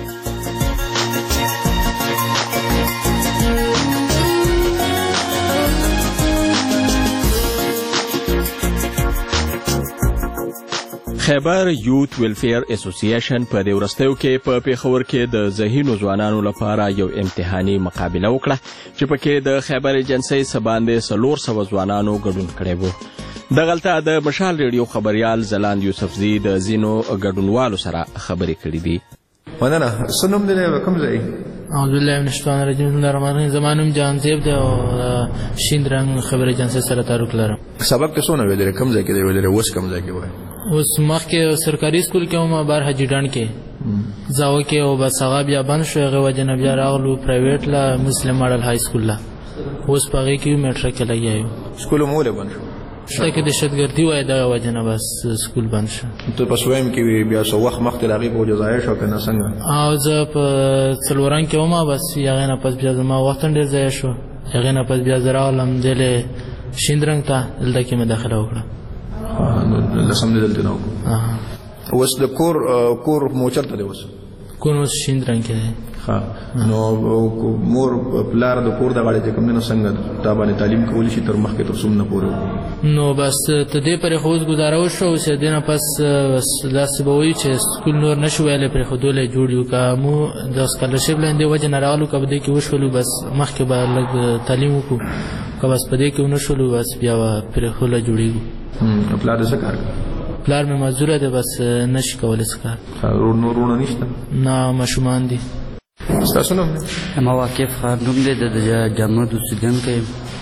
خیبر یوت ویلفیر اسوسییشن په دې وروستیو کې په پیښور کې د ذهینو ځوانانو لپاره یو امتحاني مقابله وکړه چې پکې د خیبر ایجنسی څخه باندې 400 ځوانانو ګډون کړی و. دغلته د مشال ریډیو خبریال زلاند یوسفزي د ځینو ګډونوالو سره خبرې کړې دي. مننه. څه نوم دی د کوم ځای؟ اعوذ بالله من الشیطان الرجیم. بسم الله الرحمن الرحیم. زما نوم جهانزیب دی او شین رنګ خبر ایجنسی سره تعلق لرم. سبق ته څونه ویلې کوم ځای کې دی ویلې اوس کوم ځای کې وای؟ اوس مخکې سرکاري سکول کې وم بار حاجي ډنډ کې زاوه کې او بس هغه بیا بند شو هغې وجې نه بیا راغلو پرایویټ له مسلم ماډل های سکول له اوس په هغې کې یو میټرک کې لګیا یو. سکول مو ولې بند شو؟ شته کې دهشتګردي وایي دغه وجې نه بس سکول بند شو. ته په سویم کې وي بیا څه وخت مخکې د هغې په وجه ضایع شو که نه څنګه؟ او زه په څلورنګ کې وم بس هغې نه پس بیا زما وخت هم ډېر ضایع شو. هغې نه پس بیا زه راغلم دلې شیندرنګ ته دلته کې مې داخله وکړه. لسم دې دلته نه وکړو. اوس د کور مو چېرته دی اوس؟ کور اوس شیندرنګ کې دی. نو مور پلار د کور دغه چې کوم نه څنګه تا باندې تعلیم کولی شي تر مخکې تر څومره پورې؟ نو بس ته دې پرې خو اوس ګزاره وشوه اوس یې دې نه پس داسې به وایي چې سکول نور نه شو ویلی پرېښودلی جوړ یو که مو د سکالرشپ له همدې وجې نه راغلو که په دې کې وشولو بس مخکې به لږ تعلیم وکړو که بس په دې کې ونه شولو بس بیا به پرېښوله جوړېږو. پلار دې څه کار کوي؟ پلار مې مزدوره دی بس نه شي کولی څه کار. نور وروڼه نشته؟ نه ماشومان دي. ستاسو نوم؟ ما واقف خان نوم دی د جامعه اوسېدونکی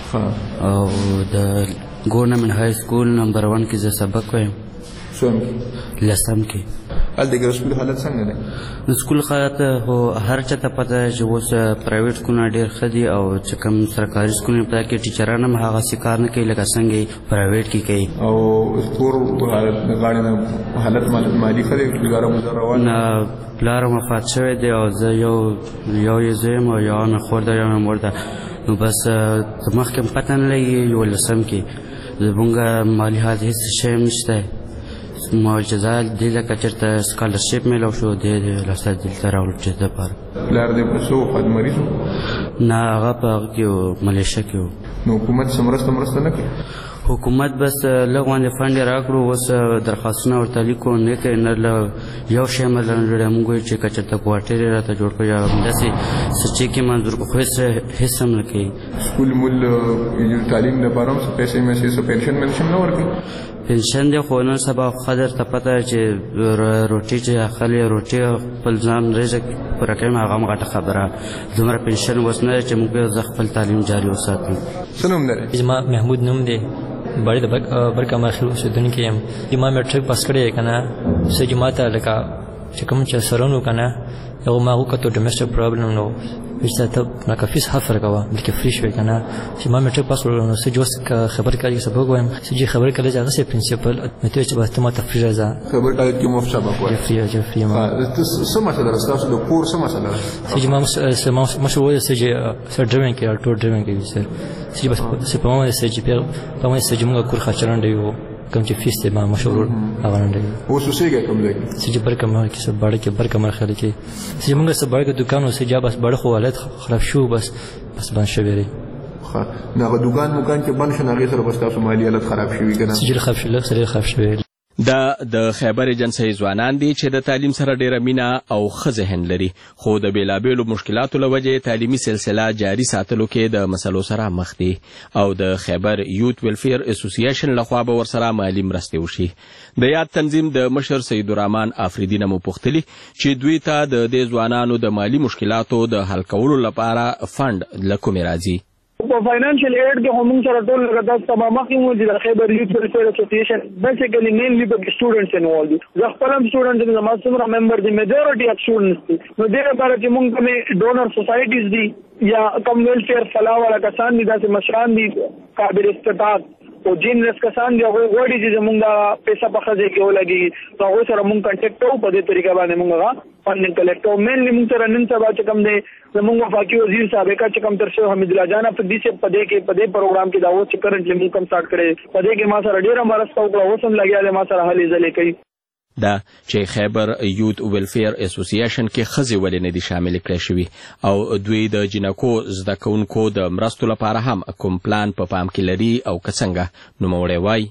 او د ګورنمنټ های سکول نمبر 1 کې زه سبق وایم. څوم؟ لسم کې. هلته کې سکول حالت څنګه دی؟ د سکول حالت خو هر چا ته پته ده چې اوس پرایویټ سکولونه ډېر ښه دي او چې کوم سرکاري سکولونه په کې ټیچران هم هغسې کار نه کوي لکه څنګه پرایویټ کې کوي. او کور غاړې نه حالت مالي ښه دی؟ ګزاره مزاره روان؟ نه پلار وفات شوی دی او زه یو یې زوی یم او یوه مې خور ده یوه مې مور ده. نو بس مخکې م پته نه لګي 11 کې زمونږ مالي حالت هېڅ شی هم نشته. معجزه دې لکه چېرته سکالرشپ میلاو شو دې لاسته دلته راغلو چې دپاره. پلار دې په څه وفات مریض و؟ نه هغه په هغه کې و ملیشه کې و. نو حکومت څه مرسته نه کوي؟ حکومت بس لږ غوندې فنډ یې راکړو اوس درخواستونه ورته لیکو نه کوي نه یو شی هم لري موږ وایو چې که چېرته کوارټر یې راته جوړ کړو یا همداسې څه چې کې منظور کړو خو هېڅ هم نه کوي. سکول مول تعلیم دپاره هم څه پیسې میسې څه پنشن نه ورکوي؟ پنشن دی خو نن سبا خو ښه درته پته چې روټۍ چې اخلي روټۍ خپل ځان رزق پوره کوي هغه هم غټه خبره. دومره پنشن اوس نه دی چې موږ زه خپل تعلیم جاري وساتو. څه نوم لرې؟ زما محمود نوم دی باړې د برکه ماخر اوسېدونکی یم. ما میټرک پاس کړی که نه څه جما ته لکه چې کوم چې سرونو که نه هغه ما وکتو ډومېسټک پرابلم نو ویسته ته لکه فیس حفر کوه بلکې فري شوې که نه چې ما میټرک پاس کړو نو څه جوس خبر کالج کې سبق وایم څه چې خبر کالج هغسې پرنسپل مې ته ویل چې بس ته ما ته فري راځه. خبر کالج کې مفت سبق وایي؟ فري یم. څه مسله ده ستاسو د کور څه مسله ده؟ څه چې ما مشر وویل څه چې سر ډرایوینګ کوي الټو ډرایوینګ کوي سر څه چې بس څه په ما باندې څه چې په ما څه چې موږ کور خرچه رانډوي وو کوم چې فیس دی ما مشهور هغه رانډوي. اوس اوسېږئ کوم ځای کې؟ څه چې برکمر کې څه باړه کې برکمر خلک کې څه چې موږ څه باړه کې دوکان و څه جا بس باړه خو حالت خراب شو بس بند شوی دی. نغه دوکان کې بند شو هغې سره به ستاسو مالي حالت خراب شوي که نه؟ سجل خراب شوي، سره خراب شوي. دا د خیبر ایجنسۍ ځوانان دي چې د تعلیم سره ډیره مینه او ښه ذهن لري، خو د بېلابېلو مشکلاتو له وجې تعلیمي سلسله جاري ساتلو کې د مسلو سره مخ دي او د خیبر یوت ویلفیر اسوسییشن لخوا به ورسره مالي مرستې وشي. د یاد تنظیم د مشر سید الرحمن افریدي نه مو پوښتلي چې دوی ته د دې ځوانانو د مالي مشکلاتو د حل کولو لپاره فنډ له کومې راځي. په فاینانشل ایډ کې هم سره ټول لګا تمام مخکې د خیبر یوت ویلفیر اسوسییشن بیسیکلی مینلی په سټوډنټس انوالو دي. زه خپل هم سټوډنټ یم، زما څومره ممبر دي میجورټي اف سټوډنټس دي. نو دې لپاره چې موږ کومې ډونر سوسایټیز دي یا کم ویلفیر فلاح والا کسان دي، داسې مشران دي قابل استطاعت او جینرس کسان دي، هغوی غواړي چې زموږ پیسه په ښځې کې ولګي، نو هغوی سره موږ کنټیکټ کوو، په دې طریقه باندې موږ هغه فنډینګ کلیکټ کوو. مینلی موږ سره نن سبا چې کوم دی زموږ وفاقي وزیر سابقه چې کوم تر شوی حمیدالله جان افریدي صاحب په دې پروګرام کې دا اوس چې کرنټلی موږ کوم سټارټ کړی په دې کې ما سره ډېره مرسته وکړه، اوس هم لګیا دی ما سره هلې ځلې کوي. دا چې خیبر یوت ویلفیر اسوسییشن کې ښځې ولې نه دي شامل کړای شوي او دوی د جنکو زده کوونکو د مرستو لپاره هم کوم پلان په پام کې لري او که څنګه، نوموړی وایي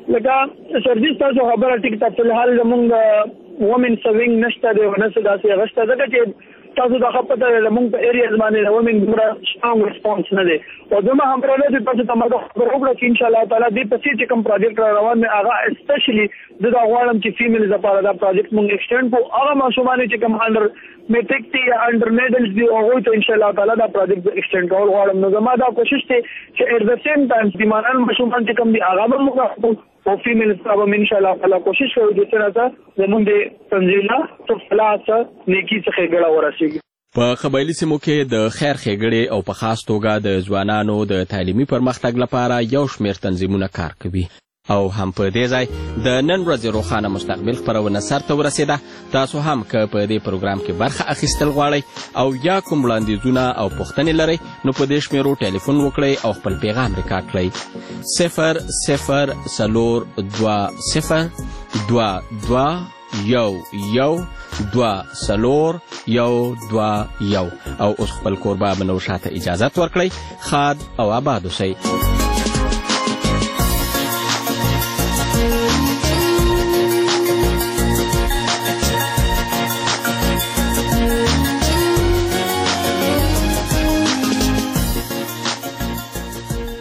لکه سرویس تاسو خبره ټیک ته فلحال زموږ وومن سوینګ نشته دی، ونسه داسې هغه شته ځکه چې تاسو دا خپته زموږ په ایریاز باندې د وومن دومره سټرونګ ریسپانس نه دی او دومره هم پرله چې تاسو ته ماته خبر وکړه چې انشاءالله تعالی دې پسې چې کوم پروجیکټ را روان دی هغه اسپیشلی زه دا غواړم چې فیمیلز لپاره دا پروجیکټ موږ ایکسټینډ کړو. هغه ماشومان چې کوم انډر میټریک دي یا انډر میډلز دي هغوی ته انشاءالله تعالی دا پروجیکټ ایکسټینډ کول غواړم. نو زما دا کوشش دی چې ایټ د سیم ټایم بیماران ماشومان چې کوم دي هغه به موږ او فیمیلز ته به انشاءالله تعالی کوشش کوو چې څنګه زموږ د تنظیم نه څه فلاح څه نیکي څخه ګړه ورسېږي. په قبایلي سیمو کې د خیر ښېګړې او په خاص توګه د ځوانانو د تعلیمي پرمختګ لپاره یو شمېر تنظیمونه کار کوي او هم په دې ځای د نن ورځې روښانه مستقبل خپرونه سرته ورسېده. تاسو هم که په دې پروګرام کې برخه اخیستل غواړئ او یا کوم وړاندیزونه او پوښتنې لرئ نو په دې شمېرو ټلیفون وکړئ او خپل پیغام ریکارډ کړئ 0020 او اوس خپل کوربه بنو شاته اجازت ورکړئ. ښاد او آباد اوسئ.